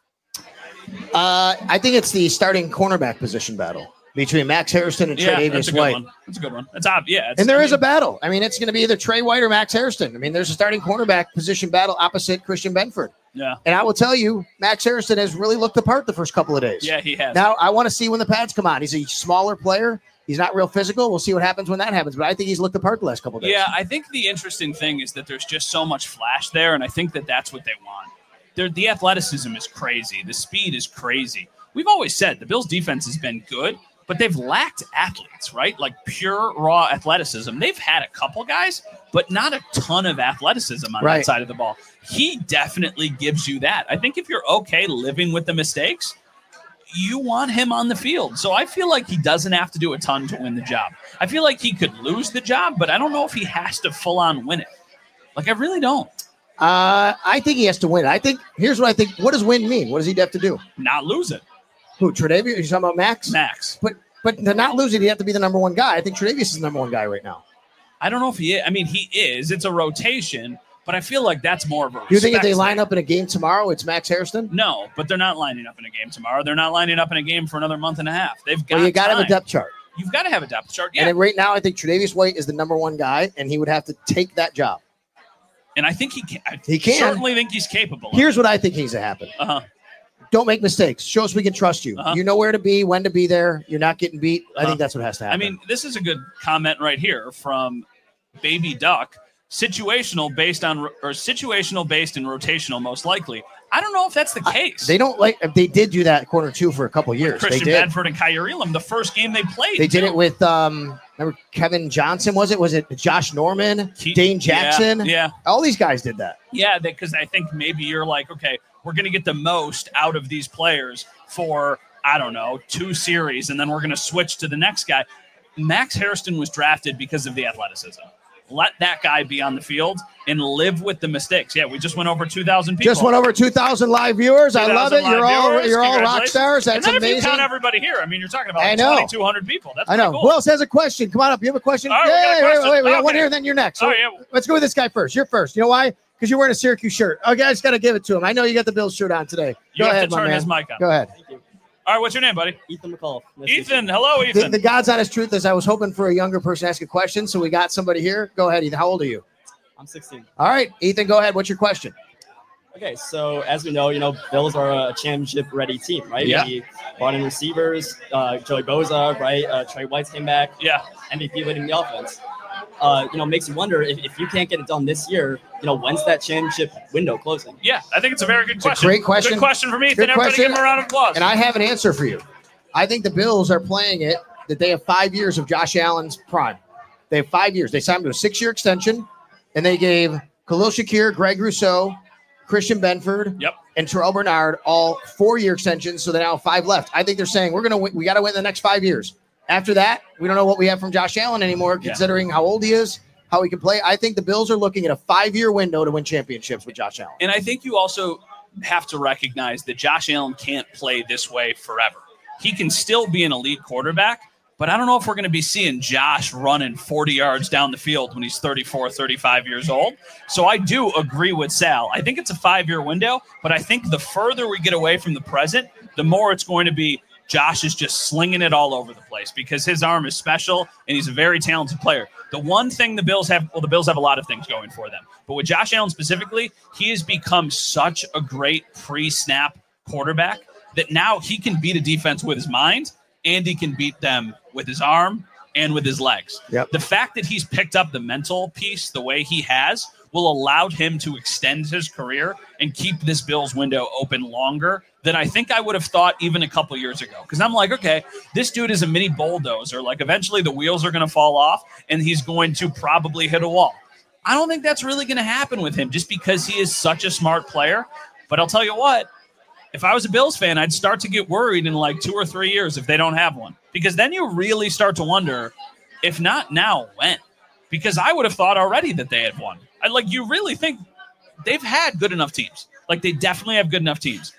Uh, I think it's the starting cornerback position battle between Max Hairston and Yeah, Trey that's a Davis good White. one. That's a good one. That's obvious. Yeah, it's, And there I is mean, a battle. I mean, it's going to be either Trey White or Max Hairston. I mean, there's a starting cornerback position battle opposite Christian Benford. Yeah. And I will tell you, Max Hairston has really looked the part the first couple of days. Yeah, he has. Now, I want to see when the pads come on. He's a smaller player. He's not real physical. We'll see what happens when that happens. But I think he's looked the part the last couple of days. Yeah, I think the interesting thing is that there's just so much flash there, and I think that that's what they want. They're, the athleticism is crazy. The speed is crazy. We've always said the Bills' defense has been good, but they've lacked athletes, right? Like pure, raw athleticism. They've had a couple guys, but not a ton of athleticism on Right. that side of the ball. He definitely gives you that. I think if you're okay living with the mistakes, you want him on the field. So I feel like he doesn't have to do a ton to win the job. I feel like he could lose the job, but I don't know if he has to full on win it. Like, I really don't. Uh, I think he has to win. I think, here's what I think. What does win mean? What does he have to do? Not lose it. Who, Tre'Davious? You're talking about Max? Max. But but to not lose it, you have to be the number one guy. I think Tre'Davious is the number one guy right now. I don't know if he is. I mean, he is. It's a rotation, but I feel like that's more of a Do you think if respect they line thing. up in a game tomorrow, it's Max Hairston? No, but they're not lining up in a game tomorrow. They're not lining up in a game for another month and a half. They've got Well, you got to have a time. depth chart. You've got to have a depth chart. Yeah. And right now, I think Tre'Davious White is the number one guy, and he would have to take that job. And I think he can. I He can. certainly think he's capable. Here's what I think needs to happen. Uh-huh. Don't make mistakes. Show us we can trust you. Uh-huh. You know where to be, when to be there. You're not getting beat. I Uh-huh. think that's what has to I happen. mean, this is a good comment right here from Baby Duck. situational based on or situational based and rotational most likely. I don't know if that's the case. They don't like. They did do that quarter two for a couple of years. Christian they did. Bedford and Kyrie Elam, the first game they played. They did too. it with um. Remember Kevin Johnson? Was it? Was it Josh Norman? He, Dane Jackson? Yeah, yeah. All these guys did that. Yeah, because I think maybe you're like, okay, we're going to get the most out of these players for I don't know two series, and then we're going to switch to the next guy. Max Hairston was drafted because of the athleticism. Let that guy be on the field and live with the mistakes. Yeah, we just went over two thousand people. Just went over two thousand live viewers. I love it. You're all viewers. You're all rock stars. That's and then amazing. If you count everybody here, I mean, you're talking about I like know. twenty-two hundred people. That's I know. cool. Who else has a question? Come on up. You have a question? All right, we got a Yay, question. Wait, wait, we got Okay. one here, then you're next. All right, yeah. Let's go with this guy first. You're first. You know why? Because you're wearing a Syracuse shirt. Okay, I just got to give it to him. I know you got the Bills shirt on today. You Go have ahead, to my turn man. his mic on. Go ahead. All right, what's your name, buddy? Ethan McCall. Nice Ethan, hello, The, Ethan. the God's honest truth is I was hoping for a younger person to ask a question, so we got somebody here. Go ahead, Ethan. How old are you? I'm sixteen. All right, Ethan, go ahead. What's your question? Okay, so as we know, you know, Bills are a championship-ready team, right? Yeah. We brought in receivers, uh, Joey Bosa, right? Uh, Trey White came back. Yeah. M V P leading the offense. Uh, you know, makes you wonder if, if you can't get it done this year, you know, when's that championship window closing? Yeah, I think it's a very good It's a question. great question. Good question from Ethan. Good Everybody question. give him a round of applause. And I have an answer for you. I think the Bills are playing it that they have five years of Josh Allen's prime. They have five years. They signed him to a six-year extension, and they gave Khalil Shakir, Greg Rousseau, Christian Benford, yep. and Terrell Bernard all four-year extensions, so they now have five left. I think they're saying we're gonna win, we got to win the next five years. After that, we don't know what we have from Josh Allen anymore, Yeah. considering how old he is, how he can play. I think the Bills are looking at a five-year window to win championships with Josh Allen. And I think you also have to recognize that Josh Allen can't play this way forever. He can still be an elite quarterback, but I don't know if we're going to be seeing Josh running forty yards down the field when he's thirty-four, thirty-five years old. So I do agree with Sal. I think it's a five-year window, but I think the further we get away from the present, the more it's going to be Josh is just slinging it all over the place because his arm is special and he's a very talented player. The one thing the Bills have, well, the Bills have a lot of things going for them, but with Josh Allen specifically, he has become such a great pre-snap quarterback that now he can beat a defense with his mind and he can beat them with his arm and with his legs. Yep. The fact that he's picked up the mental piece the way he has will allow him to extend his career and keep this Bills window open longer than I think I would have thought even a couple years ago. Because I'm like, okay, this dude is a mini bulldozer. Like eventually the wheels are going to fall off and he's going to probably hit a wall. I don't think that's really going to happen with him just because he is such a smart player. But I'll tell you what, if I was a Bills fan, I'd start to get worried in like two or three years if they don't have one. Because then you really start to wonder, if not now, when? Because I would have thought already that they had one. I, like, you really think they've had good enough teams. Like, they definitely have good enough teams.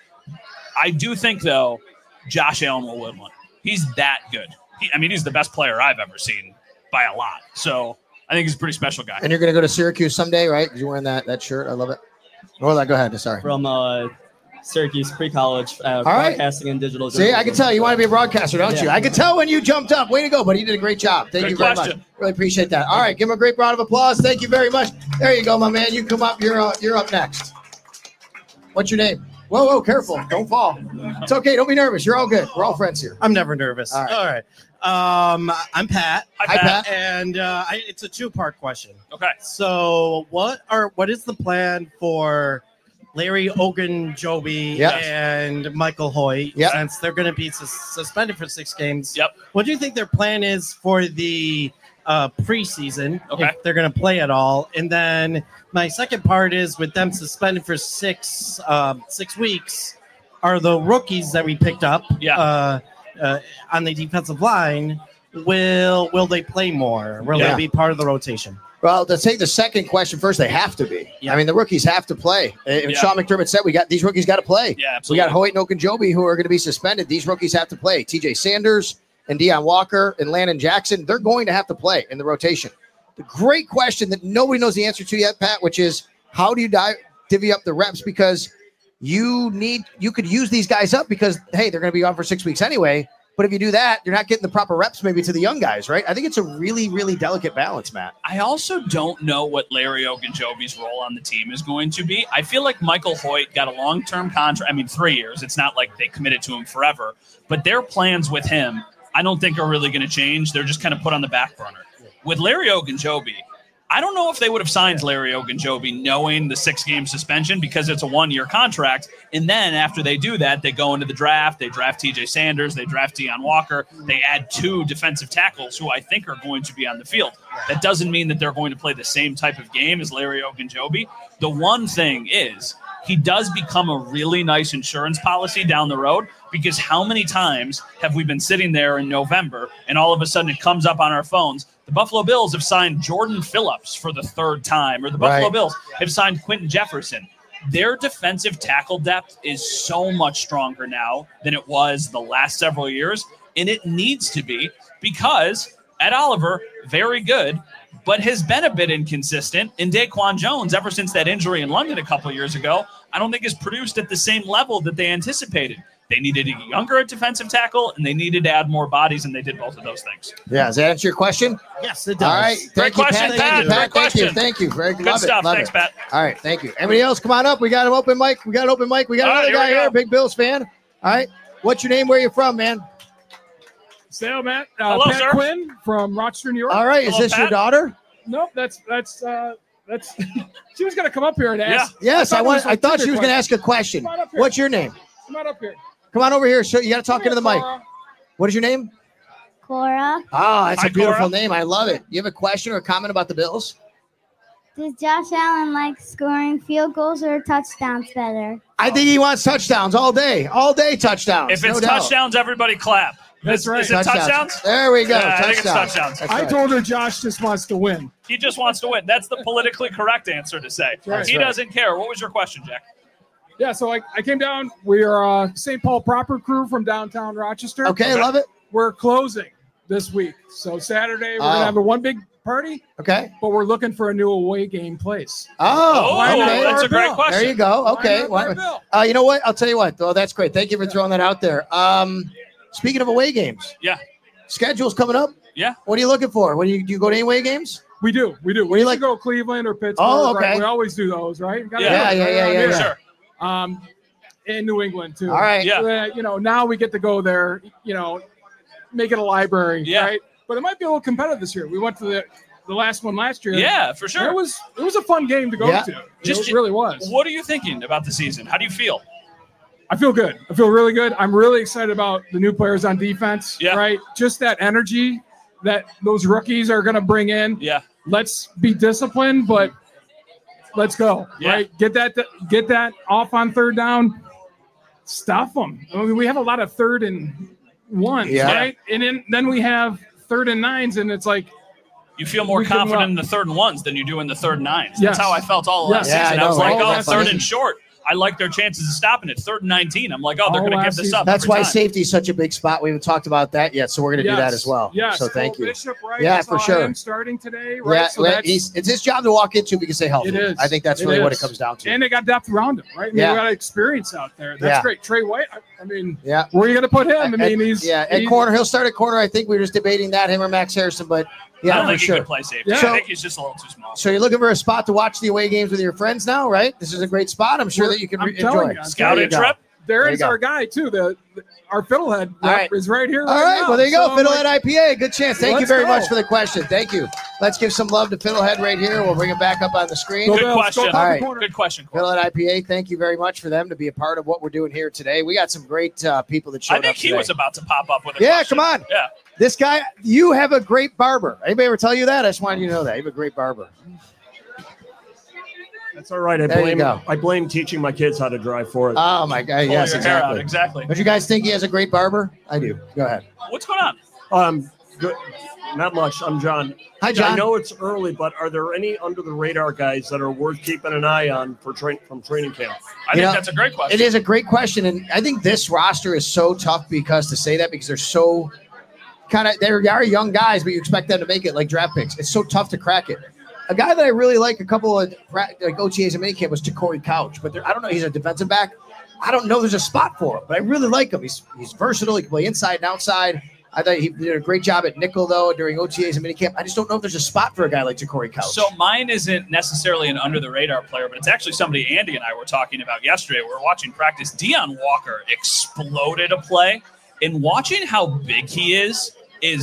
I do think, though, Josh Allen will win one. He's that good. He, I mean, he's the best player I've ever seen by a lot. So I think he's a pretty special guy. And you're going to go to Syracuse someday, right? Because you're wearing that, that shirt. I love it. Oh, that. Go ahead. Sorry. From uh, Syracuse pre-college, uh, right. broadcasting and digital. See, I can tell you want to be a broadcaster, don't Yeah. you? I can tell when you jumped up. Way to go, buddy. You did a great job. Thank Good you very question. much. Really appreciate that. All right, give him a great round of applause. Thank you very much. There you go, my man. You come up. You're uh, you're up next. What's your name? Whoa, whoa, careful. Don't fall. It's okay. Don't be nervous. You're all good. We're all friends here. I'm never nervous. All right. All right. Um, I'm Pat. Hi, Pat. And uh, I, it's a two-part question. Okay. So, what are what is the plan for Larry Ogunjobi Yep. and Michael Hoyt? Yep. Since they're going to be sus- suspended for six games. Yep. What do you think their plan is for the uh, preseason? Okay. If they're going to play at all, and then my second part is with them suspended for six um, six weeks. Are the rookies that we picked up? Yeah. Uh, uh, on the defensive line, will will they play more? Will Yeah. they be part of the rotation? Well, to take the second question first, they have to be. Yeah. I mean, the rookies have to play. And Yeah. Sean McDermott said we got these rookies got to play. Yeah, We absolutely. got Hoyt and Ogunjobi who are going to be suspended. These rookies have to play. T J Sanders and Deion Walker and Landon Jackson, they're going to have to play in the rotation. The great question that nobody knows the answer to yet, Pat, which is how do you di- divvy up the reps? Because you need, you could use these guys up because, hey, they're going to be on for six weeks anyway. But if you do that, you're not getting the proper reps maybe to the young guys, right? I think it's a really, really delicate balance, Matt. I also don't know what Larry Ogunjobi's role on the team is going to be. I feel like Michael Hoyt got a long-term contract. I mean, three years. It's not like they committed to him forever. But their plans with him, I don't think are really going to change. They're just kind of put on the back burner. With Larry Ogunjobi, I don't know if they would have signed Larry Ogunjobi knowing the six-game suspension because it's a one-year contract. And then after they do that, they go into the draft. They draft T J Sanders. They draft Deion Walker. They add two defensive tackles who I think are going to be on the field. That doesn't mean that they're going to play the same type of game as Larry Ogunjobi. The one thing is he does become a really nice insurance policy down the road, because how many times have we been sitting there in November and all of a sudden it comes up on our phones, the Buffalo Bills have signed Jordan Phillips for the third time, or the Buffalo Right. Bills have signed Quentin Jefferson. Their defensive tackle depth is so much stronger now than it was the last several years, and it needs to be, because Ed Oliver, very good, but has been a bit inconsistent. And Daquan Jones, ever since that injury in London a couple of years ago, I don't think has produced at the same level that they anticipated. They needed a younger defensive tackle, and they needed to add more bodies, and they did both of those things. Yeah, does that answer your question? Yes, it does. All right. Great Thank you, question, Pat. Pat. Thank you, Great Pat. Thank question. you. Thank you. Very good. Good Love stuff. It. Love Thanks, it. Pat. All right. Thank you. Anybody else come on up? We got an open mic. We got an open mic. We got All right, another guy here we here, go. big Bills fan. All right. What's your name? Where you from, man? Sale, Matt. Uh, Hello, Pat sir. Quinn from Rochester, New York. All right. Is Hello, this your Pat. daughter? Nope, that's that's uh, that's. She was gonna come up here and ask. Yes, I, thought it want. was I like thought Tinder she was going to ask questions. a question. Come on up here. What's your name? Come on up here. Come on over here. So you got to talk Come into the here, mic. Cora. What is your name? Cora, Oh, that's Hi, a beautiful Cora. name. I love it. You have a question or a comment about the Bills? does Josh Allen like scoring field goals or touchdowns better? I think he wants touchdowns all day. All day touchdowns. If it's no doubt. touchdowns, everybody clap. That's Is- right. Is it touchdowns? There we go. Yeah, I think it's touchdowns. touchdowns. That's I right. told her Josh just wants to win. He just wants to win. That's the politically correct answer to say. right. He right. doesn't care. What was your question, Jack? Yeah, so I, I came down. We are a Saint Paul proper crew from downtown Rochester. Okay, love it. We're closing this week. So Saturday, we're Oh. going to have a one big party, Okay. but we're looking for a new away game place. Oh, Oh, okay. that's a great question. There you go. Okay. Why not Why- Bill? Uh, you know what? I'll tell you what. Oh, that's great. Thank you for throwing that out there. Um, speaking of away games, Yeah. schedule's coming up. Yeah. What are you looking for? What do you do? You go to any away games? We do. We do. Where We you used like- to go Cleveland or Pittsburgh. Oh, Right? okay. We always do those, right? Gotta Yeah. do Yeah, it yeah, yeah, around yeah, here. yeah. Sure. Um, in New England too. All right. Yeah. Uh, you know, now we get to go there. You know, make it a library. Yeah. Right. But it might be a little competitive this year. We went to the the last one last year. Yeah, for And sure. It was it was a fun game to go Yeah. to. Just- it really was. What are you thinking about the season? How do you feel? I feel good. I feel really good. I'm really excited about the new players on defense. Yeah. Right. Just that energy that those rookies are going to bring in. Yeah. Let's be disciplined, but let's go. Yeah. Right. Get that get that off on third down. Stuff them. I mean, we have a lot of third and ones, Yeah. right? And then then we have third and nines, and it's like You feel more We can confident run. in the third and ones than you do in the third and nines. Yes. That's how I felt all last Yes. Yeah, season. I I was know, like, right? oh, That's third funny. and short. I like their chances of stopping it. Third and nineteen. I'm like, oh, they're All going to give last this season. up. That's every why time. safety is such a big spot. We haven't talked about that yet, so we're going to do that Yes. as well. Yes. So thank Cole you. Bishop, right? Yeah, I for saw sure. him starting today, right? Yeah, so well, that's, he's, it's his job to walk into because they healthy. it is. I think that's It really what it is. comes down to. And they got depth around him, right? I mean, Yeah. we got experience out there. That's Yeah. great. Trey White. I, I mean, yeah. where are you going to put him? I mean, At- he's yeah, at he's- corner. He'll start at corner. I think we were just debating that, him or Max Harrison, but yeah, I don't for think sure. he could play safety. Yeah. I So- think he's just a little too small. So you're looking for a spot to watch the away games with your friends now, right? This is a great spot. I'm sure We're- that you can I'm re- telling enjoy. you, I'm Scouting There you go. trip? There There you is go. our guy too. The, the our fiddlehead All right. is right here. All right, now. well there you go, So I'm Fiddlehead like, I P A. Good chance. Thank you Let's very go. much for the question. Thank you. Let's give some love to Fiddlehead right here. We'll bring it back up on the screen. Go Good Bills, question. go top All the right. corner. Good question, Corey. Fiddlehead I P A, thank you very much for them to be a part of what we're doing here today. We got some great uh, people that showed I up think he today. was about to pop up with a Yeah, question. come on. Yeah. This guy, you have a great barber. Anybody ever tell you that? I just wanted you to know that. You have a great barber. That's all right. I There you blame go. I blame teaching my kids how to drive for it. Oh, my God. Pull Yes, your hair out. exactly. Exactly. Don't you guys think he has a great barber? I do. Go ahead. What's going on? Um, good. Not much. I'm John. Hi, John. I know it's early, but are there any under the radar guys that are worth keeping an eye on for train from training camp? I You think know, that's a great question. It is a great question, and I think this roster is so tough because to say that because they're so kind of they are young guys, but you expect them to make it like draft picks. It's so tough to crack it. A guy that I really like a couple of pra- like O T As and minicamp was Ja'Cory Couch, but there, I don't know. He's a defensive back. I don't know. There's a spot for him, but I really like him. He's he's versatile. He can play inside and outside. I thought he did a great job at nickel though during O T As and minicamp. I just don't know if there's a spot for a guy like Ja'Cory Couch. So mine isn't necessarily an under the radar player, but it's actually somebody Andy and I were talking about yesterday. We were watching practice. Deion Walker exploded a play, and watching how big he is is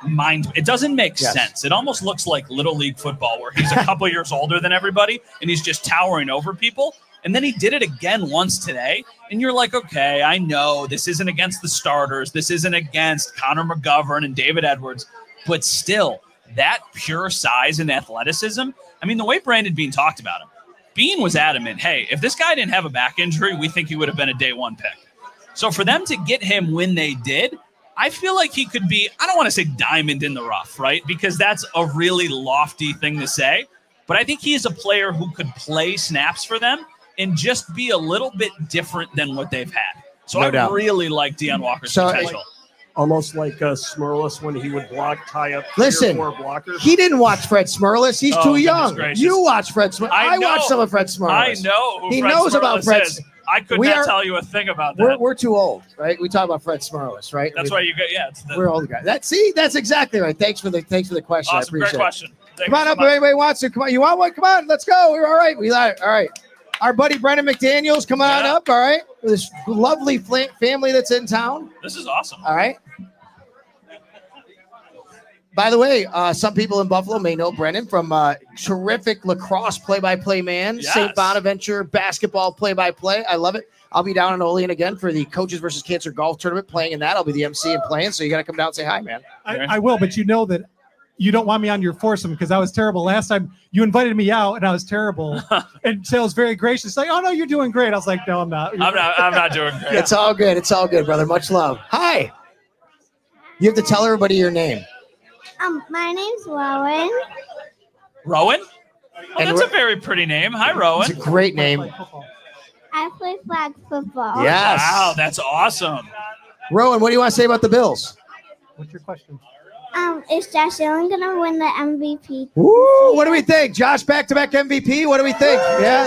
mind. It doesn't make Yes. sense. It almost looks like Little League football where he's a couple years older than everybody and he's just towering over people. And then he did it again once today. And you're like, okay, I know this isn't against the starters. This isn't against Connor McGovern and David Edwards. But still, that pure size and athleticism. I mean, the way Brandon Beane talked about him, Beane was adamant, hey, if this guy didn't have a back injury, we think he would have been a day one pick. So for them to get him when they did, I feel like he could be, I don't want to say diamond in the rough, right? Because that's a really lofty thing to say. But I think he is a player who could play snaps for them and just be a little bit different than what they've had. So No I doubt. really like Deion Walker's So, potential. Almost like uh, Smurless when he would block, tie up three Listen, or four blockers. he didn't watch Fred Smurless. He's Oh, too goodness young. gracious. You watch Fred Smurless. I, I know. watched some of Fred Smurless. I know who he Fred knows about Smurless Fred. is. I could We not are- tell you a thing about that. We're, we're too old, right? We talk about Fred Smurless, right? That's we, why you got, yeah. It's the, we're old guys. That see, that's exactly right. Thanks for the thanks for the question. I awesome, appreciate great it. question. Thank Come you on so up much. if anybody wants to. Come on. You want one? Come on. Let's go. We're all right. We like all right. Our buddy Brendan McDaniels, come on up. All right. This lovely fla- family that's in town. This is awesome. All right. By the way, uh, some people in Buffalo may know Brendan from uh, terrific lacrosse play-by-play man, Yes. Saint Bonaventure basketball play-by-play. I love it. I'll be down in Olean again for the Coaches versus Cancer Golf Tournament, playing in that. I'll be the M C and playing, so you got to come down and say hi, man. I, I will, but you know that you don't want me on your foursome because I was terrible last time. You invited me out and I was terrible. And Sale was very gracious, like, "Oh no, you're doing great." I was like, "No, I'm not." I'm not. I'm not doing great. It's all good. It's all good, brother. Much love. Hi. You have to tell everybody your name. Um, my name's Rowan. Rowan? Oh, And that's Ro- a very pretty name. Hi, Rowan. It's a great name. I play flag football. Yes. Wow, that's awesome. Rowan, what do you want to say about the Bills? What's your question? Um, is Josh Allen gonna win the M V P? Woo, what do we think? Josh back-to-back M V P? What do we think? Yeah.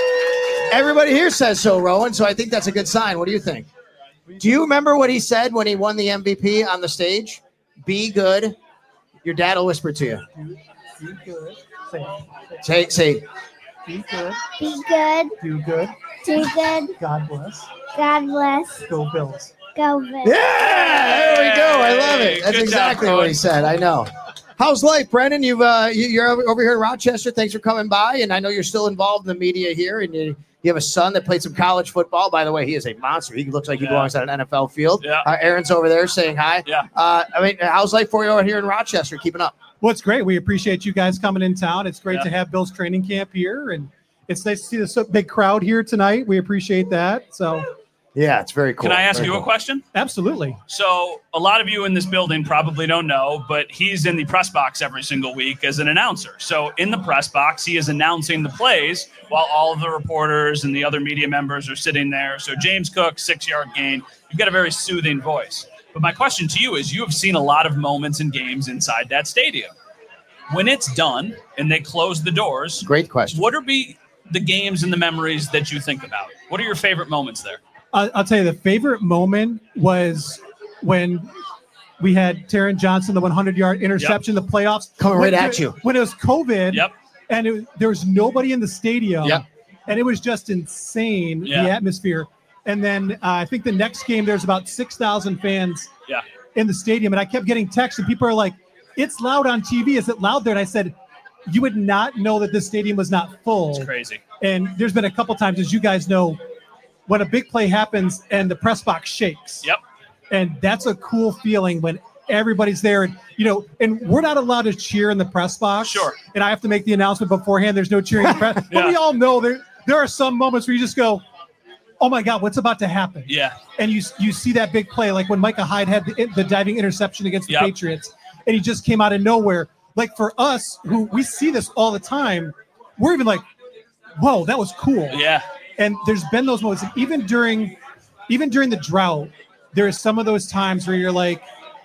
Everybody here says so, Rowan, so I think that's a good sign. What do you think? Do you remember what he said when he won the M V P on the stage? Be good. Your dad will whisper to you. Be good. Say, Say, say, be good. Be good. Do good. Do good. God bless. God bless. Go Bills. Go Bills. yeah, there we go. I love it. That's Good job, exactly what Rowan. he said. I know. How's life, Brendan? You've uh, you, you're over over here in Rochester. Thanks for coming by, and I know you're still involved in the media here, and you you have a son that played some college football. By the way, he is a monster. He looks like he Yeah. belongs on an N F L field. Yeah. Uh, Aaron's over there saying hi. Yeah. Uh, I mean, how's life for you over here in Rochester? Keeping up? Well, it's great. We appreciate you guys coming in town. It's great Yeah. to have Bill's training camp here, and it's nice to see this big crowd here tonight. We appreciate that. So, Yeah, it's very cool. Can I ask Very you a cool. question? absolutely. So a lot of you in this building probably don't know, but he's in the press box every single week as an announcer. So in the press box, he is announcing the plays while all of the reporters and the other media members are sitting there. So James Cook, six-yard gain. You've got a very soothing voice. But my question to you is, you have seen a lot of moments and games inside that stadium. When it's done and they close the doors, Great question. what are be the games and the memories that you think about? What are your favorite moments there? I'll, I'll tell you, the favorite moment was when we had Taron Johnson, the hundred-yard interception, the playoffs. Coming When- right at you. When it was COVID, Yep. and it, was- there was nobody in the stadium, Yep. and it was just insane, Yeah. the atmosphere. And then uh, I think the next game, there's about six thousand fans Yeah. in the stadium, and I kept getting texts, and people are like, "It's loud on T V. Is it loud there?" And I said, "You would not know that this stadium was not full." It's crazy. And there's been a couple times, as you guys know, when a big play happens and the press box shakes. Yep. And that's a cool feeling when everybody's there. And, you know, and we're not allowed to cheer in the press box. Sure. And I have to make the announcement beforehand. There's no cheering in the press. But Yeah. we all know there, there are some moments where you just go, oh my God, what's about to happen? Yeah. And you you see that big play, like when Micah Hyde had the, the diving interception against the Yep. Patriots, and he just came out of nowhere. Like for us, who we see this all the time, we're even like, whoa, that was cool. Yeah. And there's been those moments, and even during, even during the drought, there are some of those times where you're like,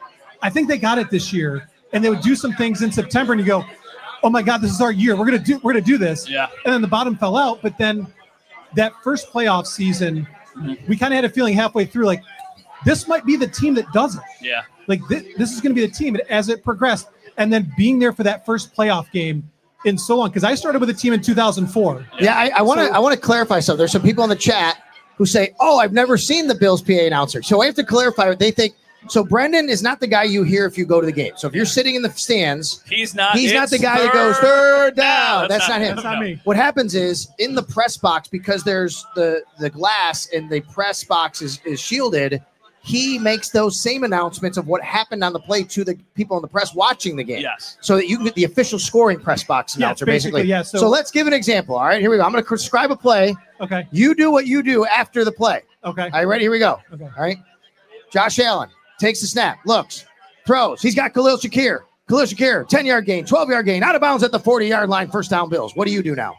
I think they got it this year, and they would do some things in September, and you go, oh my God, this is our year. We're gonna do, we're gonna do this. Yeah. And then the bottom fell out, but then that first playoff season, we kind of had a feeling halfway through, like this might be the team that does it. Yeah. Like this, this is going to be the team. And as it progressed, and then being there for that first playoff game in so long, because I started with a team in two thousand four. Yeah, I, I want to So- I want to clarify something. There's some people in the chat who say, "Oh, I've never seen the Bills P A announcer." So I have to clarify. They think So Brendan is not the guy you hear if you go to the game. So if you're sitting in the stands, he's not. He's not the it's guy that goes third down. No, that's, not, him. That's not me. What happens is in the press box, because there's the the glass and the press box is, is shielded, he makes those same announcements of what happened on the play to the people in the press watching the game. Yes. So that you can get the official scoring press box announcer, Yes, basically, basically. yeah, so- so let's give an example. All right, here we go. I'm going to describe a play. Okay. You do what you do after the play. Okay. All right, ready? Here we go. Okay. All right. Josh Allen takes the snap, looks, throws. He's got Khalil Shakir. Khalil Shakir, ten-yard gain, twelve-yard gain, out of bounds at the forty-yard line, first down Bills. What do you do now?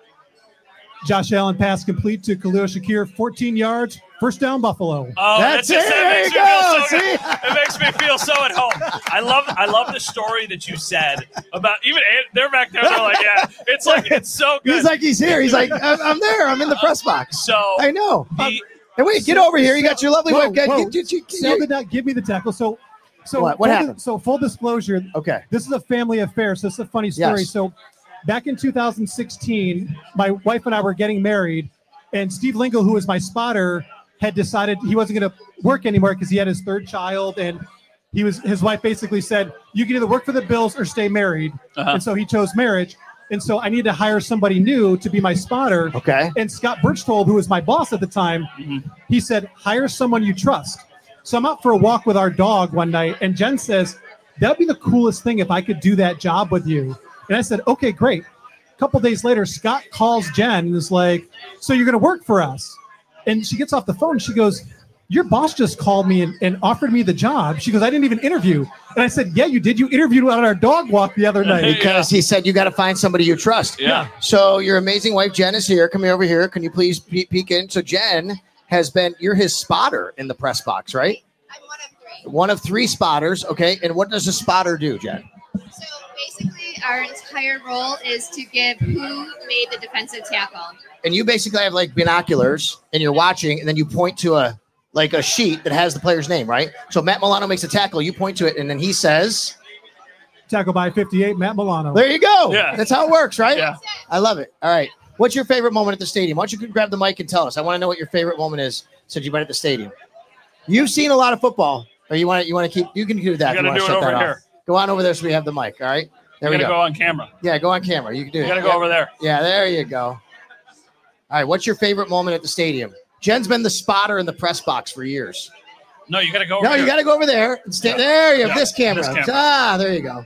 Josh Allen pass complete to Khalil Shakir, fourteen yards, first down Buffalo. Oh, That's just, it. that makes There me you feel go. so good. See? It makes me feel so at home. I love, I love the story that you said about even they're back there. They're like, yeah, it's like it's so good. He's like, he's here. He's like, I'm, I'm there. I'm in the press box. So I know. the, Hey, wait, get over here. You got your lovely Whoa, wife. Get, whoa. get, get, get, get, Sal did not give me the tackle. So, so What? What full happened? Di- so full disclosure. Okay. This is a family affair. So it's a funny story. Yes. So back in two thousand sixteen, my wife and I were getting married, and Steve Lingle, who was my spotter, had decided he wasn't going to work anymore because he had his third child, and he was his wife basically said, "You can either work for the Bills or stay married." Uh-huh. And so he chose marriage. And so I needed to hire somebody new to be my spotter. Okay. And Scott Birchtold, who was my boss at the time, Mm-hmm. he said, hire someone you trust. So I'm out for a walk with our dog one night, and Jen says, that'd be the coolest thing if I could do that job with you. And I said, okay, great. A couple days later, Scott calls Jen and is like, so you're going to work for us? And she gets off the phone. And she goes, your boss just called me and, and offered me the job. She goes, I didn't even interview. And I said, yeah, you did. You interviewed on our dog walk the other night. Because he said you got to find somebody you trust. Yeah. So your amazing wife Jen is here. Come here over here. Can you please pe- peek in? So Jen has been. You're his spotter in the press box, right? I'm one of three. One of three spotters. Okay. And what does a spotter do, Jen? So basically, our entire role is to give who made the defensive tackle. And you basically have like binoculars, and you're watching, and then you point to a like a sheet that has the player's name, right? So Matt Milano makes a tackle. You point to it, and then he says, Tackle by fifty-eight, Matt Milano. there you go. Yeah. That's how it works, right? Yeah. I love it. All right. What's your favorite moment at the stadium? Why don't you grab the mic and tell us? I want to know what your favorite moment is since you've been at the stadium. You've seen a lot of football. Or you want to you want to keep you can do that. You gotta wanna do it shut over that here. off. Go on over there so we have the mic. All right. There You we gotta go. go on camera. Yeah, go on camera. You can do You it. gotta go Yeah. over there. Yeah, there you go. All right. What's your favorite moment at the stadium? Jen's been the spotter in the press box for years. No, you gotta go over No, here. you got to go over there. And stay, Yeah. There you have Yeah, this camera. this camera. Ah, there you go.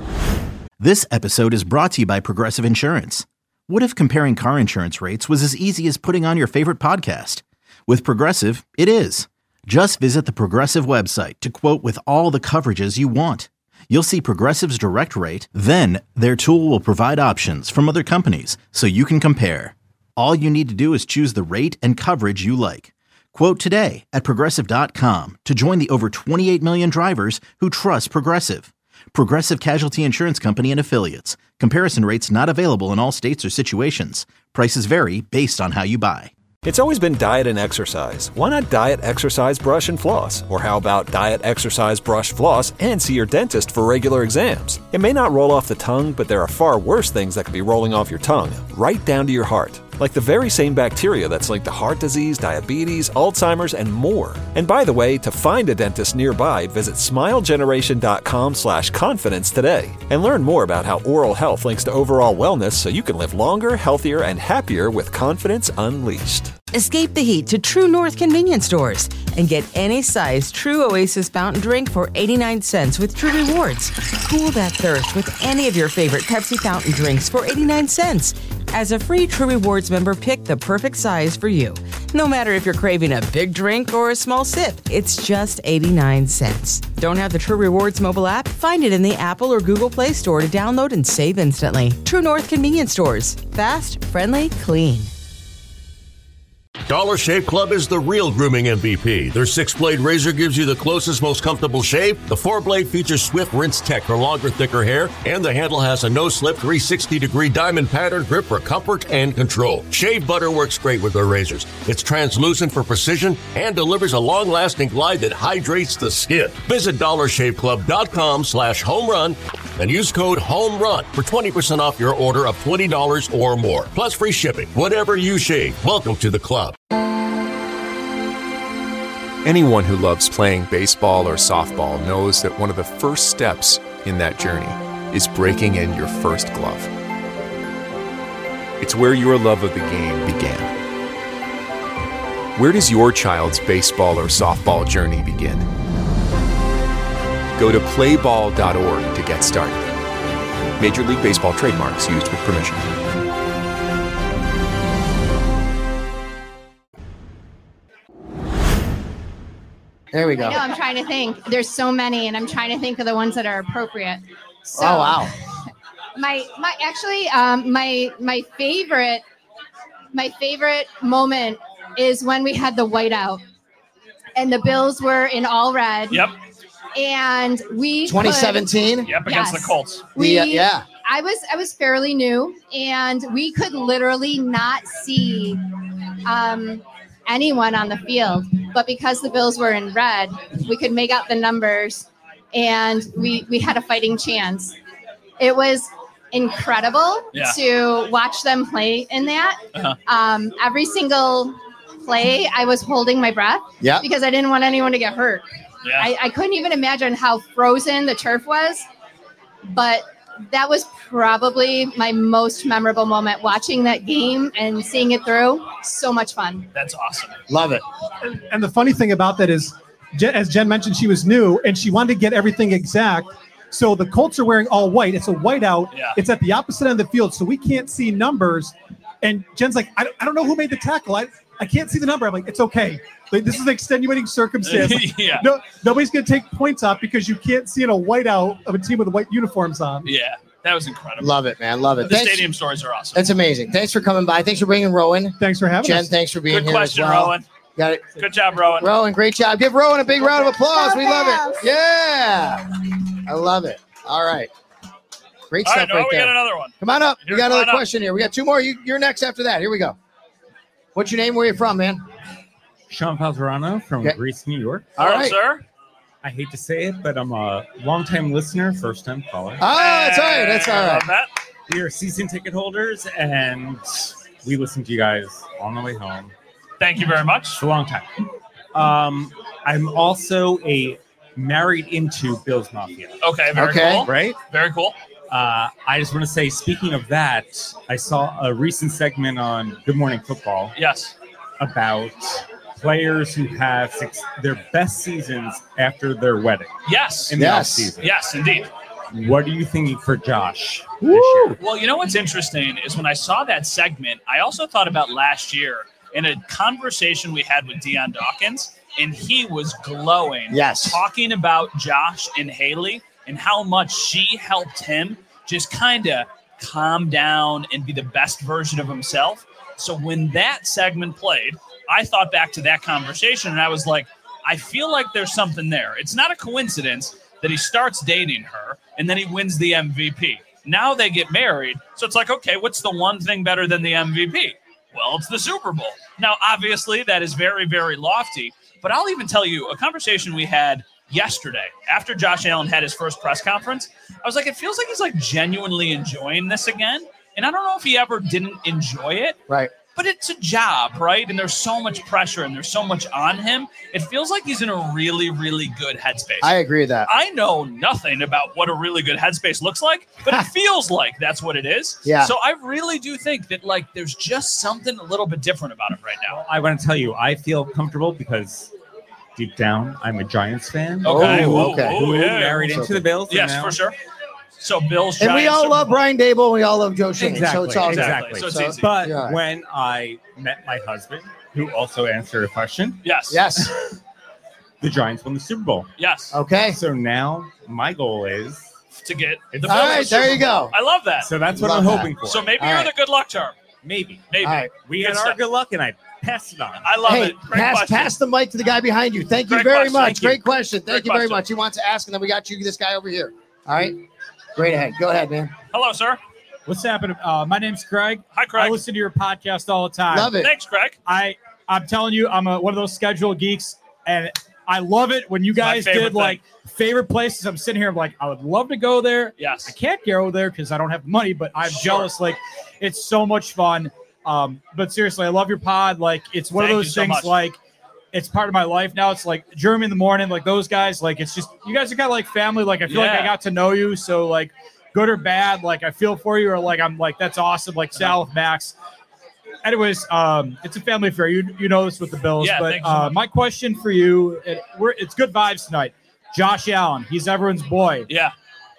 This episode is brought to you by Progressive Insurance. What if comparing car insurance rates was as easy as putting on your favorite podcast? With Progressive, it is. Just visit the Progressive website to quote with all the coverages you want. You'll see Progressive's direct rate, then their tool will provide options from other companies so you can compare. All you need to do is choose the rate and coverage you like. Quote today at Progressive dot com to join the over twenty-eight million drivers who trust Progressive. Progressive Casualty Insurance Company and Affiliates. Comparison rates not available in all states or situations. Prices vary based on how you buy. It's always been diet and exercise. Why not diet, exercise, brush, and floss? Or how about diet, exercise, brush, floss, and see your dentist for regular exams? It may not roll off the tongue, but there are far worse things that could be rolling off your tongue, right down to your heart. Like the very same bacteria that's linked to heart disease, diabetes, Alzheimer's, and more. And by the way, to find a dentist nearby, visit smilegeneration.com slash confidence today. And learn more about how oral health links to overall wellness so you can live longer, healthier, and happier with confidence unleashed. Escape the heat to True North convenience stores and get any size True Oasis fountain drink for eighty-nine cents with True Rewards. Cool that thirst with any of your favorite Pepsi fountain drinks for eighty-nine cents. As a free True Rewards member, pick the perfect size for you. No matter if you're craving a big drink or a small sip, it's just eighty-nine cents. Don't have the True Rewards mobile app? Find it in the Apple or Google Play Store to download and save instantly. True North convenience stores. Fast, friendly, clean. Dollar Shave Club is the real grooming M V P. Their six-blade razor gives you the closest, most comfortable shave. The four-blade features Swift Rinse Tech for longer, thicker hair. And the handle has a no-slip three sixty degree diamond pattern grip for comfort and control. Shave butter works great with their razors. It's translucent for precision and delivers a long-lasting glide that hydrates the skin. Visit dollar shave club dot com slash home run and use code HOMERUN for twenty percent off your order of twenty dollars or more. Plus free shipping. Whatever you shave, welcome to the club. Anyone who loves playing baseball or softball knows that one of the first steps in that journey is breaking in your first glove. It's where your love of the game began. Where does your child's baseball or softball journey begin? Go to play ball dot org to get started. Major League Baseball trademarks used with permission. There we go. I know, I'm trying to think. There's so many, and I'm trying to think of the ones that are appropriate. So, oh wow. My my actually um my my favorite my favorite moment is when we had the whiteout and the Bills were in all red. Yep. And we twenty seventeen. Yep, against Yes. the Colts. We, Yeah, yeah. I was I was fairly new, and we could literally not see um, anyone on the field. But because the Bills were in red, we could make out the numbers, and we we had a fighting chance. It was incredible Yeah. to watch them play in that. Uh-huh. Um, every single play, I was holding my breath Yeah. because I didn't want anyone to get hurt. Yeah. I, I couldn't even imagine how frozen the turf was, but that was probably my most memorable moment, watching that game and seeing it through. So much fun. That's awesome. Love it. And, and the funny thing about that is, Je- as Jen mentioned, she was new and she wanted to get everything exact. So the Colts are wearing all white. It's a whiteout. Yeah. It's at the opposite end of the field, so we can't see numbers. And Jen's like, I don't, I don't know who made the tackle. I, I can't see the number. I'm like, it's okay. Like, this is an extenuating circumstance. Like, Yeah. No, nobody's going to take points off because you can't see in a whiteout of a team with white uniforms on. Yeah, that was incredible. Love it, man. Love it. The Thanks- stadium stories are awesome. That's amazing. Thanks for coming by. Thanks for bringing Rowan. Thanks for having Jen, us. thanks for being Good here question, as well. Rowan. Got it. Good job, Rowan. Rowan, great job. Give Rowan a big round of applause. We love it. Yeah. I love it. All right. Great All stuff right, Noah, right we there. got another one. Come on up. Here, we got come another on up. question here. We got two more. You, you're next after that. Here we go. What's your name? Where you from, man? Sean Falzerano from Okay. Greece, New York. All Hello, right. sir. I hate to say it, but I'm a longtime listener, first time caller. Oh, that's all right. That's all right. that. We are season ticket holders, and we listen to you guys on the way home. Thank you very much. It's a long time. Um, I'm also a married into Bills Mafia. Okay, very cool. Right? Very cool. Uh, I just want to say, speaking of that, I saw a recent segment on Good Morning Football. Yes. About players who have six, their best seasons after their wedding. Yes. In the Yes. offseason. Yes, indeed. What are you thinking for Josh? this year? Well, you know what's interesting is when I saw that segment, I also thought about last year in a conversation we had with Deion Dawkins, and he was glowing. Yes. Talking about Josh and Haley and how much she helped him just kind of calm down and be the best version of himself. So when that segment played, I thought back to that conversation and I was like, I feel like there's something there. It's not a coincidence that he starts dating her and then he wins the M V P. Now they get married. So it's like, okay, what's the one thing better than the M V P? Well, it's the Super Bowl. Now, obviously, that is very, very lofty. But I'll even tell you a conversation we had yesterday after Josh Allen had his first press conference. I was like, it feels like he's like genuinely enjoying this again. And I don't know if he ever didn't enjoy it. Right. But it's a job, right? And there's so much pressure and there's so much on him. It feels like he's in a really, really good headspace. I agree with that. I know nothing about what a really good headspace looks like, but it feels like that's what it is. Yeah. So I really do think that like there's just something a little bit different about him right now. I want to tell you, I feel comfortable because deep down, I'm a Giants fan. Okay. Who, Whoa, whoa, who yeah. married into the Bills. Yes, you know? for sure. So Bills, And we Giants, all Super love Bowl. Brian Dable and we all love Joe Schoen. Exactly. So it's all exactly. good. So it's easy. But Yeah. when I met my husband, who also answered a question, Yes. Yes. the Giants won the Super Bowl. Yes. Okay. So now my goal is To get the All Bills right, to the Super there you Bowl. go. I love that. So that's what Love I'm that. hoping for. So maybe All you're right. the good luck charm. maybe. Maybe. All right. We Good had our stuff. good luck, and I passed it on. I love Hey, it. Great pass, question. pass the mic to the guy behind you. Thank you Great very question. much. Thank you. Great question. Thank Great you very question. much. He wants to ask, and then we got you this guy over here. All right. Great ahead. Go ahead, man. Hello, sir. What's happening? Uh, my name's Craig. Hi, Craig. I listen to your podcast all the time. Love it. Thanks, Craig. I I'm telling you, I'm a, one of those schedule geeks, and I love it when you my guys favorite did like favorite places. I'm sitting here, I'm like, I would love to go there. Yes. I can't go there because I don't have money, but I'm Sure. jealous. Like, it's so much fun. Um, but seriously, I love your pod. Like, it's one Thank of you those so things. much. Like, it's part of my life now. It's like Jeremy in the morning, like those guys, like it's just you guys are kind of like family. Like I feel Yeah. like I got to know you. So like good or bad, like I feel for you, or like I'm like that's awesome. Like Sal with Max. Anyways, um, it's a family affair. You you know this with the Bills, Yeah, but thank you so uh, much. my question for you, it, we're it's good vibes tonight. Josh Allen, he's everyone's boy. Yeah.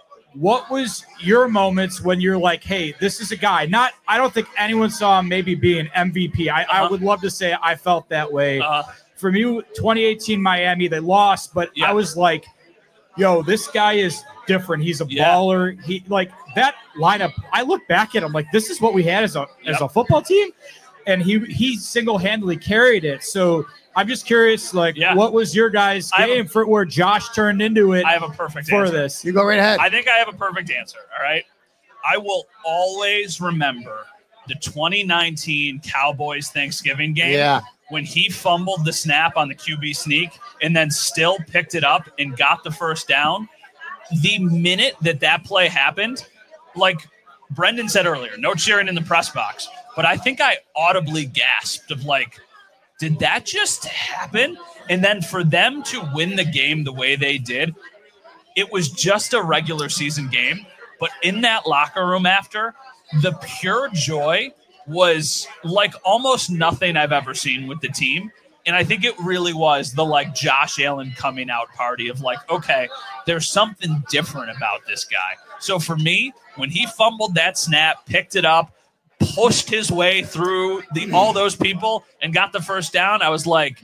What was your moments when you're like, hey, this is a guy? Not, I don't think anyone saw him maybe being M V P. I, Uh-huh. I would love to say I felt that way. Uh, For me, twenty eighteen Miami, they lost, but Yeah. I was like, yo, this guy is different. He's a Yeah. baller. He like that lineup. I look back at him like this is what we had as a as Yep. a football team, and he he single handedly carried it. So I'm just curious, like, Yeah. what was your guys' I have a- game for where Josh turned into it I have a perfect for answer. this? You go right ahead. I think I have a perfect answer. All right. I will always remember the twenty nineteen Cowboys Thanksgiving game. Yeah. When he fumbled the snap on the Q B sneak and then still picked it up and got the first down. The minute that that play happened, like Brendan said earlier, no cheering in the press box. But I think I audibly gasped of like, did that just happen? And then for them to win the game the way they did, it was just a regular season game. But in that locker room after, the pure joy was like almost nothing I've ever seen with the team. And I think it really was the like Josh Allen coming out party of like, okay, there's something different about this guy. So for me, when he fumbled that snap, picked it up, pushed his way through the all those people and got the first down, I was like,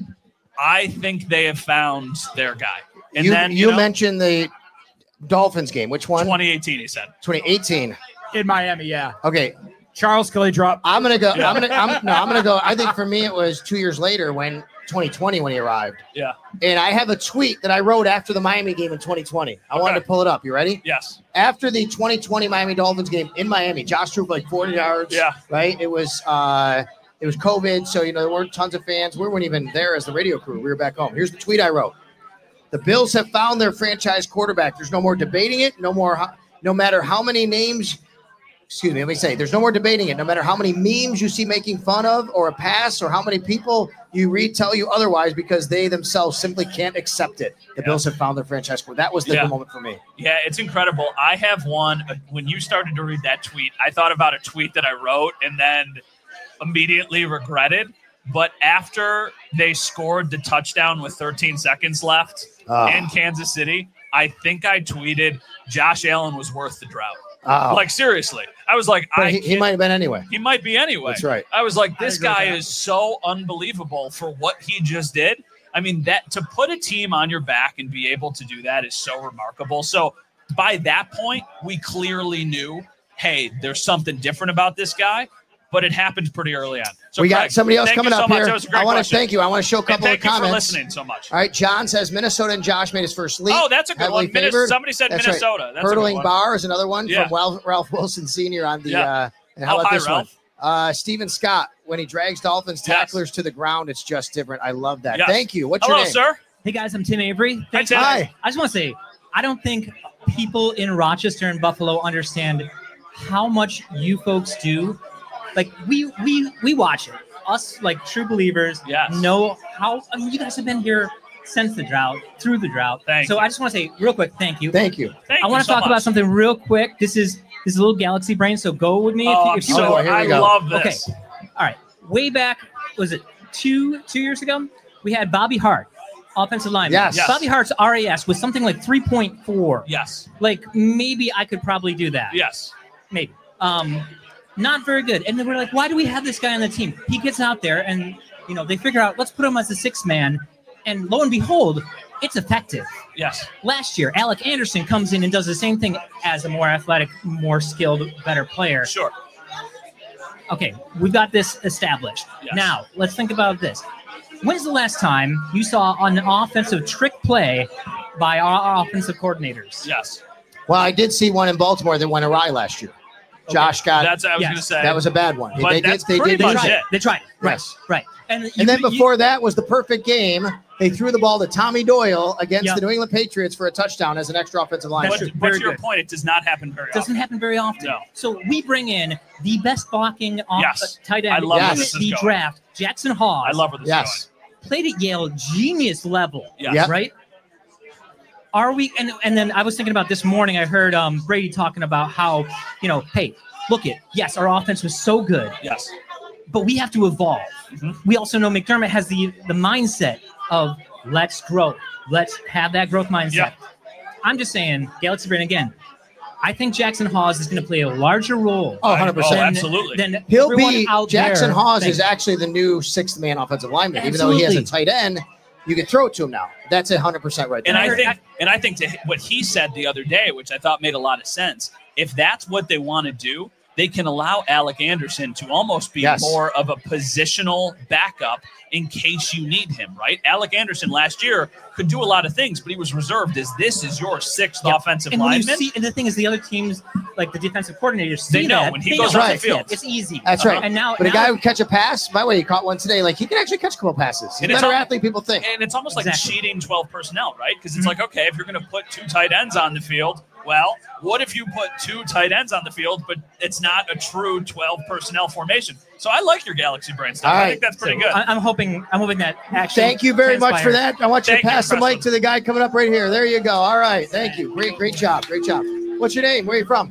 I think they have found their guy. And you then you you know, mentioned the Dolphins game. Which one? twenty eighteen, he said. twenty eighteen. In Miami, yeah. Okay. Charles Kelly drop. I'm gonna go. Yeah. I'm gonna. I'm, no, I'm gonna go. I think for me it was two years later when twenty twenty when he arrived, Yeah. and I have a tweet that I wrote after the Miami game in twenty twenty. I wanted Okay. to pull it up. You ready? Yes. After the twenty twenty Miami Dolphins game in Miami, Josh threw for like forty yards. Yeah. Right. It was. uh It was COVID, so you know there weren't tons of fans. We weren't even there as the radio crew. We were back home. Here's the tweet I wrote: the Bills have found their franchise quarterback. There's no more debating it. No more. ho- No matter how many names. Excuse me, let me say, there's no more debating it. No matter how many memes you see making fun of or a pass or how many people you read tell you otherwise because they themselves simply can't accept it. The Yeah. Bills have found their franchise quarterback. That was the Yeah. moment for me. Yeah, it's incredible. I have one. uh, When you started to read that tweet, I thought about a tweet that I wrote and then immediately regretted. But after they scored the touchdown with thirteen seconds left Oh. in Kansas City, I think I tweeted Josh Allen was worth the drought. Oh. Like, seriously. I was like, But I he, he can't- might have been anyway. He might be anyway. That's right. I was like, I this agree with guy that. is so unbelievable for what he just did. I mean, that to put a team on your back and be able to do that is so remarkable. So by that point, we clearly knew, hey, there's something different about this guy, but it happened pretty early on. So we got Craig, somebody else thank coming you so up much. here. That was a great I want to question. thank you. I want to show a And couple thank of you comments. for listening so much. All right, John says Minnesota and Josh made his first leap. Oh, that's a good Heavily one. Minnes- favored. somebody said That's Minnesota. Right. That's a good Hurdling one. Bar is another one Yeah. from Ralph, Ralph Wilson Senior on the. Yeah. Uh, and how Oh, about hi, this Ralph. one? Uh, Stephen Scott, when he drags Dolphins Yes. tacklers to the ground, it's just different. I love that. Yes. Thank you. What's Hello, your name? sir. Hey guys, I'm Tim Avery. Thanks, Tim. guys. Hi. I just want to say, I don't think people in Rochester and Buffalo understand how much you folks do. Like we we we watch it. Us like true believers Yes. know how. I mean, you guys have been here since the drought, through the drought. Thank so you. I just want to say real quick, thank you. Thank you. Thank I you want to so talk much. about something real quick. This is this is a little galaxy brain, so go with me. Oh, if, I'm if you so, will. Here we I go. love this. Okay. All right. Way back, was it two two years ago? We had Bobby Hart, offensive lineman. Yes. Yes. Bobby Hart's R A S was something like three point four. Yes. Like maybe I could probably do that. Yes. Maybe. Um, not very good. And then we're like, why do we have this guy on the team? He gets out there and you know they figure out let's put him as a sixth man, and lo and behold, it's effective. Yes. Last year, Alec Anderson comes in and does the same thing as a more athletic, more skilled, better player. Sure. Okay, we've got this established. Yes. Now, let's think about this. When's the last time you saw an offensive trick play by our offensive coordinators? Yes. Well, I did see one in Baltimore that went awry last year. Josh got. That's what I was Yes. going to say. that was a bad one. But they that's did. They pretty did. They much use tried it. it. They tried it. Right, Yes. right. And, you- And then you- before that was the perfect game. They threw the ball to Tommy Doyle against Yep. the New England Patriots for a touchdown as an extra offensive lineman. That's But, true. but Very to your good. point, it does not happen very doesn't often. happen very often. No. So we bring in the best blocking off Yes. uh, tight end I love where in this is the going. draft, Jackson Hawes. I love where this Yes. is played at Yale, genius level, Yeah. Yep. right? Are we? And and then I was thinking about this morning. I heard um, Brady talking about how, you know, hey, look it. Yes, our offense was so good. Yes. But we have to evolve. Mm-hmm. We also know McDermott has the the mindset of let's grow. Let's have that growth mindset. Yeah. I'm just saying, Galaxy Brain again. I think Jackson Hawes is going to play a larger role. Oh, one hundred percent. Oh, absolutely. Than He'll everyone be out Jackson there Hawes thinks. is actually the new sixth man offensive lineman. Even though he has a Absolutely. tight end, you can throw it to him now. That's a hundred percent right there. And I think, and I think to hit what he said the other day, which I thought made a lot of sense. If that's what they want to do, they can allow Alec Anderson to almost be Yes. more of a positional backup in case you need him. Right? Alec Anderson last year could do a lot of things, but he was reserved as this is your sixth Yeah. offensive and when you lineman. see, and the thing is, the other teams, like the defensive coordinators, see They know that, when he they goes know off the it's- field. It's easy. That's right. And now, but a now- guy who catch a pass, by the way, he caught one today. Like he can actually catch a couple passes. He's a And it's better al- athlete than people think. And it's almost like Exactly. cheating twelve personnel, right? Because it's Mhm. like, okay, if you're going to put two tight ends on the field, well, what if you put two tight ends on the field, but it's not a true twelve personnel formation? So I like your Galaxy Brain stuff. All I right. think that's pretty So good. I, I'm hoping. I'm hoping that actually. Thank you very much for transpires. that. I want you Thank to you, pass the mic Preston. to the guy coming up right here. There you go. All right. Thank you. Great, great job. Great job. What's your name? Where are you from?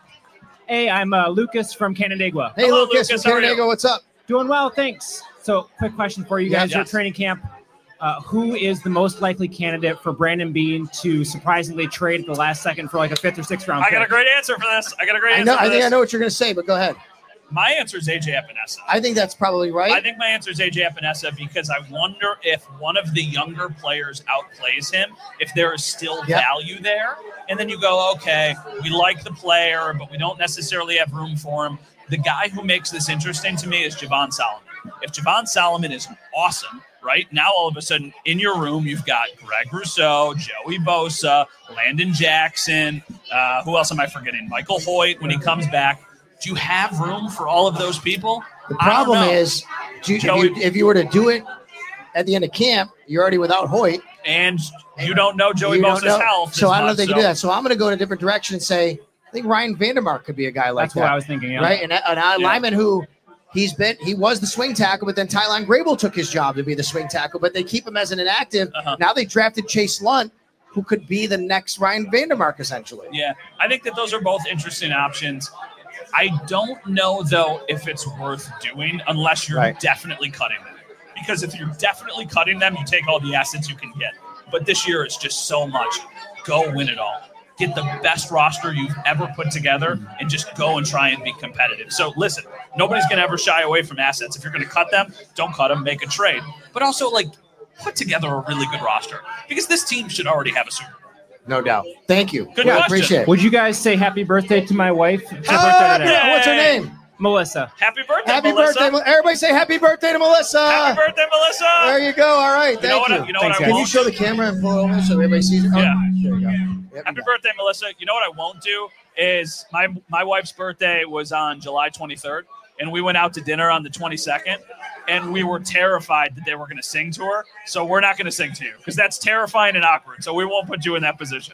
Hey, I'm uh, Lucas from Canandaigua. Hey, Hello, Lucas, Lucas. from How are you? Canandaigua. What's up? Doing well, thanks. So, quick question for you Yeah. guys. Your Yes. training camp. Uh, who is the most likely candidate for Brandon Bean to surprisingly trade at the last second for like a fifth or sixth round? I got a pick? great answer for this. I got a great I answer know. for I this. think I know what you're going to say, but go ahead. My answer is A J Epinesa. I think that's probably right. I think my answer is A J Epinesa because I wonder if one of the younger players outplays him, if there is still Yep. value there. And then you go, okay, we like the player, but we don't necessarily have room for him. The guy who makes this interesting to me is Javon Solomon. If Javon Solomon is awesome, right? Now all of a sudden in your room, you've got Greg Rousseau, Joey Bosa, Landon Jackson. Uh, who else am I forgetting? Michael Hoyt when he comes back. Do you have room for all of those people? The I don't problem know. is, do you, if, Joey- you, if you were to do it at the end of camp, you're already without Hoyt. And you don't know Joey You don't Bosa's know. health. So as I don't much, think you so- do that. So I'm going to go in a different direction and say, I think Ryan Vandermark could be a guy like That's that. what I was thinking. Yeah. Right? And an Yeah. lineman who he's been, he was the swing tackle, but then Tylan Grable took his job to be the swing tackle, but they keep him as an inactive. Uh-huh. Now they drafted Chase Lunt, who could be the next Ryan Vandermark, essentially. Yeah, I think that those are both interesting options. I don't know, though, if it's worth doing unless you're Right. definitely cutting them. Because if you're definitely cutting them, you take all the assets you can get. But this year, it's just so much. Go win it all. Get the best roster you've ever put together and just go and try and be competitive. So listen, nobody's going to ever shy away from assets. If you're going to cut them, don't cut them, make a trade. But also, like, put together a really good roster. Because this team should already have a Super Bowl. No doubt. Thank you. Good yeah, question. appreciate it. Would you guys say happy birthday to my wife? It's her Ah, birthday today. yeah, what's her name? Melissa. Happy birthday, Happy Melissa. birthday. Mel- Everybody say happy birthday to Melissa. Happy birthday, Melissa. There you go. All right. You Thank know what you. I- you know Thanks, what I Can you won't show the camera and pull over so everybody sees it? Oh, Yeah. there you go. Yep, Happy you got birthday, Melissa. You know what I won't do is my my wife's birthday was on July twenty-third, and we went out to dinner on the twenty-second, and we were terrified that they were going to sing to her. So we're not going to sing to you because that's terrifying and awkward. So we won't put you in that position.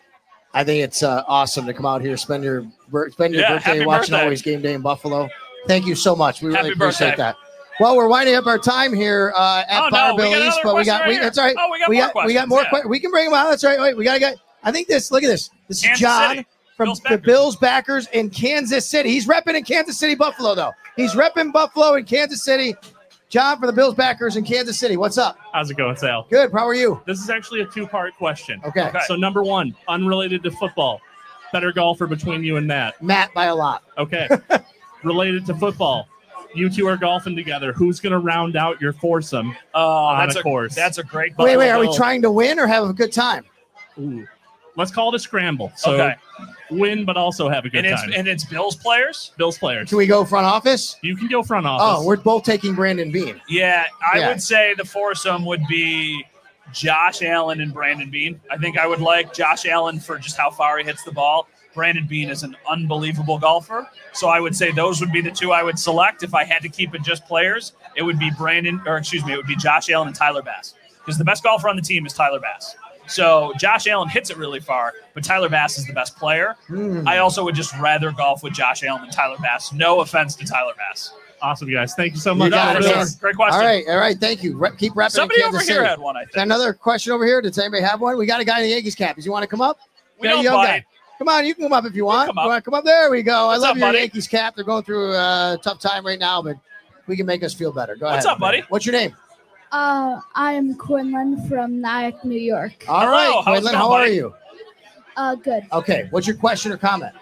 I think it's uh, awesome to come out here, spend your bir- spend your Yeah, birthday happy watching birthday. Always Game Day in Buffalo. Thank you so much. We really Happy appreciate birthday. that. Well, we're winding up our time here uh, at Oh, Bar no, we got Billy's, another but we question got right we, here. that's all right. Oh, we got we more got we got questions, more. yeah. que- we can bring them out. That's right. Wait, we gotta get. I think this. Look at this. This is Kansas John City. from Bills the backers. Bills backers in Kansas City. He's repping in Kansas City, Buffalo though. He's repping Buffalo in Kansas City. John for the Bills backers in Kansas City. What's up? How's it going, Sal? Good. How are you? This is actually a two-part question. Okay. Okay. So number one, unrelated to football, better golfer between you and Matt. Matt by a lot. Okay. Related to football, you two are golfing together. Who's going to round out your foursome Oh, on that's a a course? That's a great. Wait, wait. Are we Bill. trying to win or have a good time? Ooh. Let's call it a scramble. So Okay. win, but also have a good And it's time. and it's Bills players. Bills players. Can we go front office? You can go front office. Oh, we're both taking Brandon Bean. Yeah, I Yeah. would say the foursome would be Josh Allen and Brandon Bean. I think I would like Josh Allen for just how far he hits the ball. Brandon Bean is an unbelievable golfer. So I would say those would be the two I would select. If I had to keep it just players, it would be Brandon, or excuse me, it would be Josh Allen and Tyler Bass. Because the best golfer on the team is Tyler Bass. So Josh Allen hits it really far, but Tyler Bass is the best player. Mm. I also would just rather golf with Josh Allen than Tyler Bass. No offense to Tyler Bass. Awesome, guys. Thank you so You much. got it, man. Great question. All right, all right. Thank you. Re- keep rapping. Somebody in Kansas over here City. had one, I think. Another question over here. Does anybody have one? We got a guy in the Yankees cap. Does you want to come up? We Got a don't young bite. guy. Come on, you can come up if you want. come You up. want to come up? There we go. What's I love up, your buddy? Yankees cap. They're going through a tough time right now, but we can make us feel better. Go What's ahead. up, buddy? What's your name? Uh, I'm Quinlan from Nyack, New York. All Hello, right, how's it Quinlan, going, how are buddy? you? Uh, good. Okay, what's your question or comment?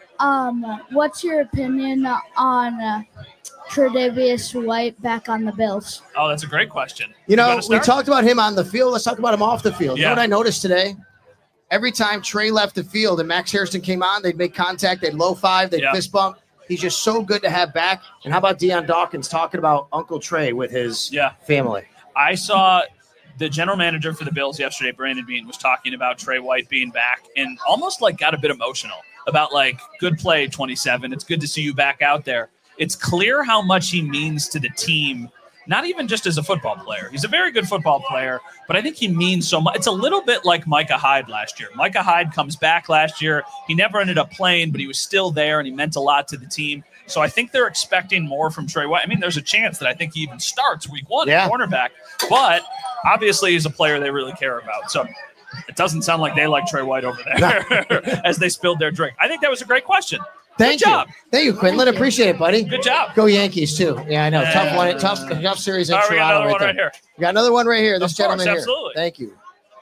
Um, what's your opinion on uh, Tre'Davious White back on the Bills? Oh, that's a great question. You know, wanna we start? talked about him on the field. Let's talk about him off the field. You Yeah. know what I noticed today? Every time Trey left the field and Max Harrison came on, they'd make contact, they'd low five, they'd Yeah. fist bump. He's just so good to have back. And how about Deion Dawkins talking about Uncle Trey with his Yeah. family? I saw the general manager for the Bills yesterday, Brandon Beane, was talking about Trey White being back and almost like got a bit emotional about like, good play, twenty-seven. It's good to see you back out there. It's clear how much he means to the team, not even just as a football player. He's a very good football player, but I think he means so much. It's a little bit like Micah Hyde last year. Micah Hyde comes back last year. He never ended up playing, but he was still there and he meant a lot to the team. So I think they're expecting more from Trey White. I mean, there's a chance that I think he even starts week one Yeah. at cornerback, but obviously he's a player they really care about. So it doesn't sound like they like Trey White over there as they spilled their drink. I think that was a great question. Thank Good you. job. Thank you, Quinlan. Appreciate it, buddy. Good job. Go Yankees, too. Yeah, I know. Yeah. Tough one. Tough, tough series in All right, we got Toronto another right one there. right here. We got another one right here. This Of course, gentleman here. absolutely. Thank you.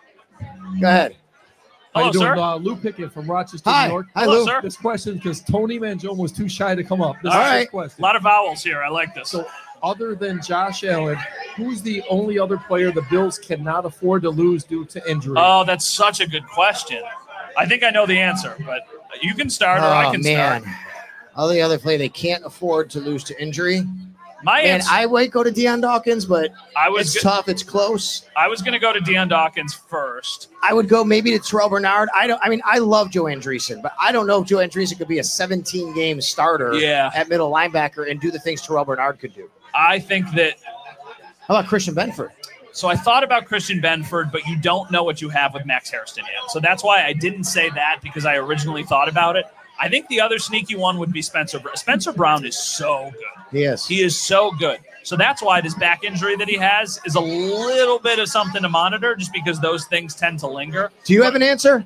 Go ahead. How Hello, you doing? sir. Uh, Lou Pickett from Rochester, Hi. New York. Hi, Hello, Lou. sir. This question because Tony Mangione was too shy to come up. This All is right. his question. A lot of vowels here. I like this. So, other than Josh Allen, who's the only other player the Bills cannot afford to lose due to injury? Oh, that's such a good question. I think I know the answer, but you can start or I Oh, can man. start. All the other play they can't afford to lose to injury. My And answer, I might go to Deion Dawkins, but I was it's go- tough. It's close. I was going to go to Deion Dawkins first. I would go maybe to Terrell Bernard. I don't. I mean, I love Joe Andreessen, but I don't know if Joe Andreessen could be a seventeen game starter Yeah. at middle linebacker and do the things Terrell Bernard could do. I think that. How about Christian Benford? So I thought about Christian Benford, but you don't know what you have with Max Hairston yet. So that's why I didn't say that because I originally thought about it. I think the other sneaky one would be Spencer. Br- Spencer Brown is so good. Yes. He is so good. So that's why this back injury that he has is a little bit of something to monitor just because those things tend to linger. Do you have an answer?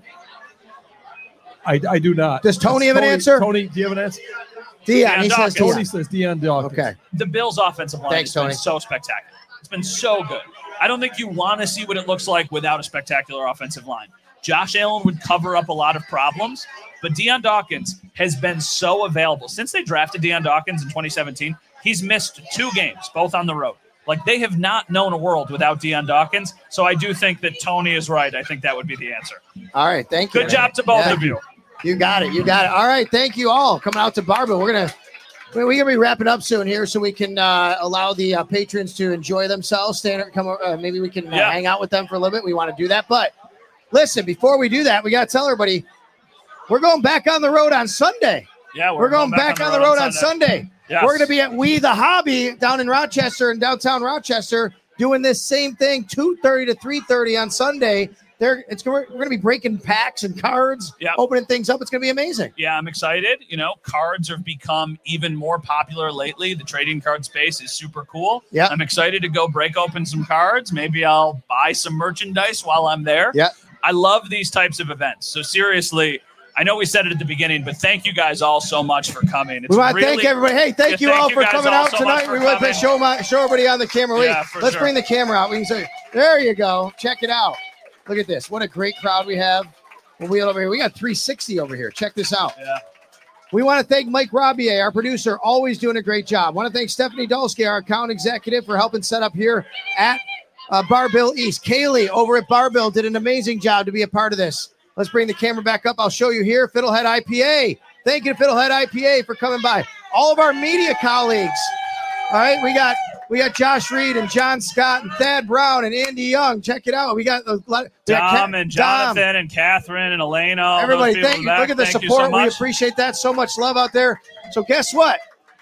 I, I do not. Does Tony have an answer? Tony, do you have an answer? Deion. He says Dawkins. Tony Deion. says Deion Dawkins. Okay. The Bills' offensive line Thanks, has been Tony. so spectacular. It's been so good. I don't think you want to see what it looks like without a spectacular offensive line. Josh Allen would cover up a lot of problems, but Deion Dawkins has been so available. Since they drafted Deion Dawkins in twenty seventeen, he's missed two games, both on the road. Like, they have not known a world without Deion Dawkins, so I do think that Tony is right. I think that would be the answer. All right. Thank you. Good job to both Yeah. of you. You got it. You got it. All right. Thank you all coming out to Barbell. We're gonna we're gonna be wrapping up soon here, so we can uh, allow the uh, patrons to enjoy themselves. Stand come. Uh, maybe we can uh, Yeah. hang out with them for a little bit. We want to do that, but listen. Before we do that, we got to tell everybody we're going back on the road on Sunday. Yeah, We're, going, back, on the road, on Sunday. Sunday. Yes. We're going to be at We the Hobby down in Rochester, in downtown Rochester, doing this same thing, two thirty to three thirty on Sunday. There, it's we're going to be breaking packs and cards, Yep. opening things up. It's going to be amazing. Yeah, I'm excited. You know, cards have become even more popular lately. The trading card space is super cool. Yeah. I'm excited to go break open some cards. Maybe I'll buy some merchandise while I'm there. Yeah. I love these types of events. So seriously, I know we said it at the beginning, but thank you guys all so much for coming. It's We want to really, thank everybody. Hey, thank Yeah, you all for guys coming all out so much tonight. for We want to coming. show my show everybody on the camera. Wait, Yeah, for let's sure. bring the camera out. We can say, there you go. Check it out. Look at this. What a great crowd we have. When we over here, we got three sixty over here. Check this out. Yeah. We want to thank Mike Robier, our producer, always doing a great job. Want to thank Stephanie Dulski, our account executive, for helping set up here at uh, Barbell East. Kaylee over at Barbell did an amazing job to be a part of this. Let's bring the camera back up. I'll show you here. Fiddlehead I P A. Thank you to Fiddlehead I P A for coming by. All of our media colleagues. All right, we got we got Josh Reed and John Scott and Thad Brown and Andy Young. Check it out. We got a lot. We got Dom Ca- and Dom. Jonathan and Catherine and Elena. all those Everybody, people thank in you. the back. Look at the Thank you support. so we much. appreciate that. So much love out there. So guess what?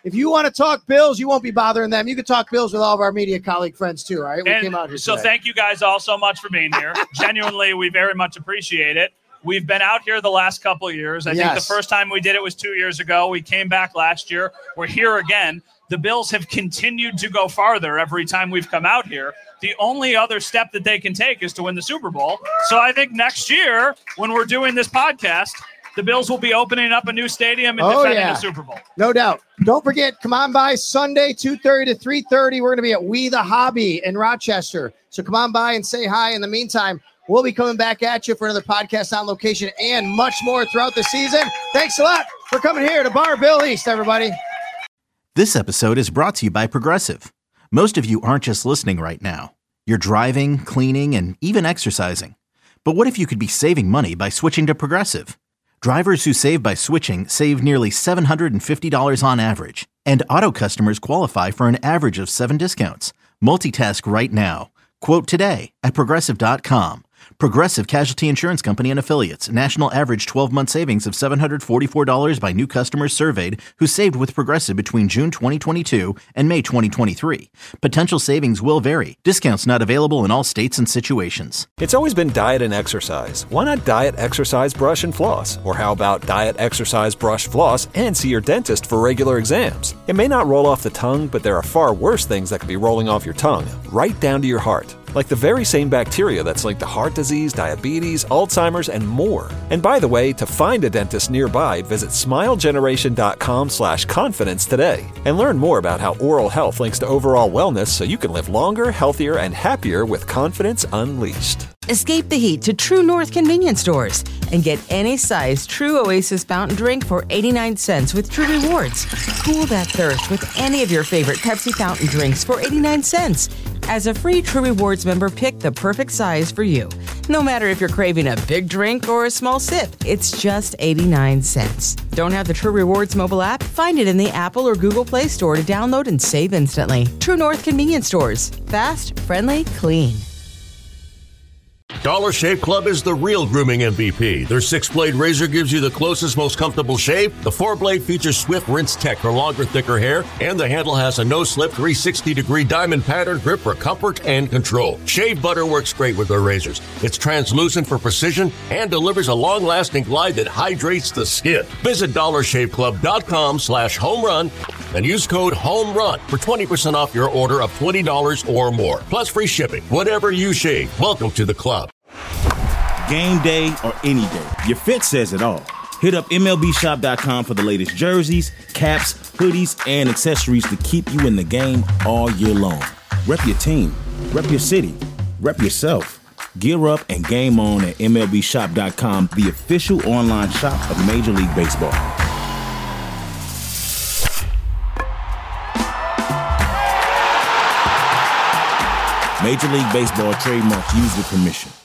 if you want to talk Bills, you won't be bothering them. You can talk Bills with all of our media colleague friends too. All right, we And came out here. so today. thank you guys all so much for being here. Genuinely, we very much appreciate it. We've been out here the last couple of years. I think Yes. the first time we did it was two years ago. We came back last year. We're here again. The Bills have continued to go farther every time we've come out here. The only other step that they can take is to win the Super Bowl. So I think next year, when we're doing this podcast, the Bills will be opening up a new stadium and Oh, defending yeah. the Super Bowl. No doubt. Don't forget, come on by Sunday, two thirty to three thirty. We're going to be at We the Hobby in Rochester. So come on by and say hi. In the meantime, we'll be coming back at you for another podcast on location and much more throughout the season. Thanks a lot for coming here to Bar Bill East, everybody. This episode is brought to you by Progressive. Most of you aren't just listening right now. You're driving, cleaning, and even exercising. But what if you could be saving money by switching to Progressive? Drivers who save by switching save nearly seven hundred fifty dollars on average. And auto customers qualify for an average of seven discounts. Multitask right now. Quote today at Progressive dot com. Progressive Casualty Insurance Company and Affiliates. National average twelve-month savings of seven hundred forty-four dollars by new customers surveyed who saved with Progressive between June twenty twenty-two and May twenty twenty-three. Potential savings will vary. Discounts not available in all states and situations. It's always been diet and exercise. Why not diet, exercise, brush, and floss? Or how about diet, exercise, brush, floss, and see your dentist for regular exams? It may not roll off the tongue, but there are far worse things that could be rolling off your tongue, right down to your heart. Like the very same bacteria that's linked to heart disease, diabetes, Alzheimer's, and more. And by the way, to find a dentist nearby, visit smilegeneration.com slash confidence today. And learn more about how oral health links to overall wellness so you can live longer, healthier, and happier with confidence unleashed. Escape the heat to True North convenience stores and get any size True Oasis fountain drink for eighty-nine cents with True Rewards. Cool that thirst with any of your favorite Pepsi fountain drinks for eighty-nine cents. As a free True Rewards member, pick the perfect size for you. No matter if you're craving a big drink or a small sip, it's just eighty-nine cents. Don't have the True Rewards mobile app? Find it in the Apple or Google Play Store to download and save instantly. True North convenience stores. Fast, friendly, clean. Dollar Shave Club is the real grooming M V P. Their six-blade razor gives you the closest, most comfortable shave. The four-blade features Swift Rinse Tech for longer, thicker hair, and the handle has a no-slip three hundred sixty degree diamond pattern grip for comfort and control. Shave butter works great with their razors. It's translucent for precision and delivers a long-lasting glide that hydrates the skin. Visit dollar shave club dot com slash home run and use code HOMERUN for twenty percent off your order of twenty dollars or more, plus free shipping. Whatever you shave, welcome to the club. Game day or any day, your fit says it all. Hit up M L B shop dot com for the latest jerseys, caps, hoodies, and accessories to keep you in the game all year long. Rep your team, rep your city, rep yourself. Gear up and game on at M L B shop dot com, the official online shop of Major League Baseball. Major League Baseball trademarks used with permission.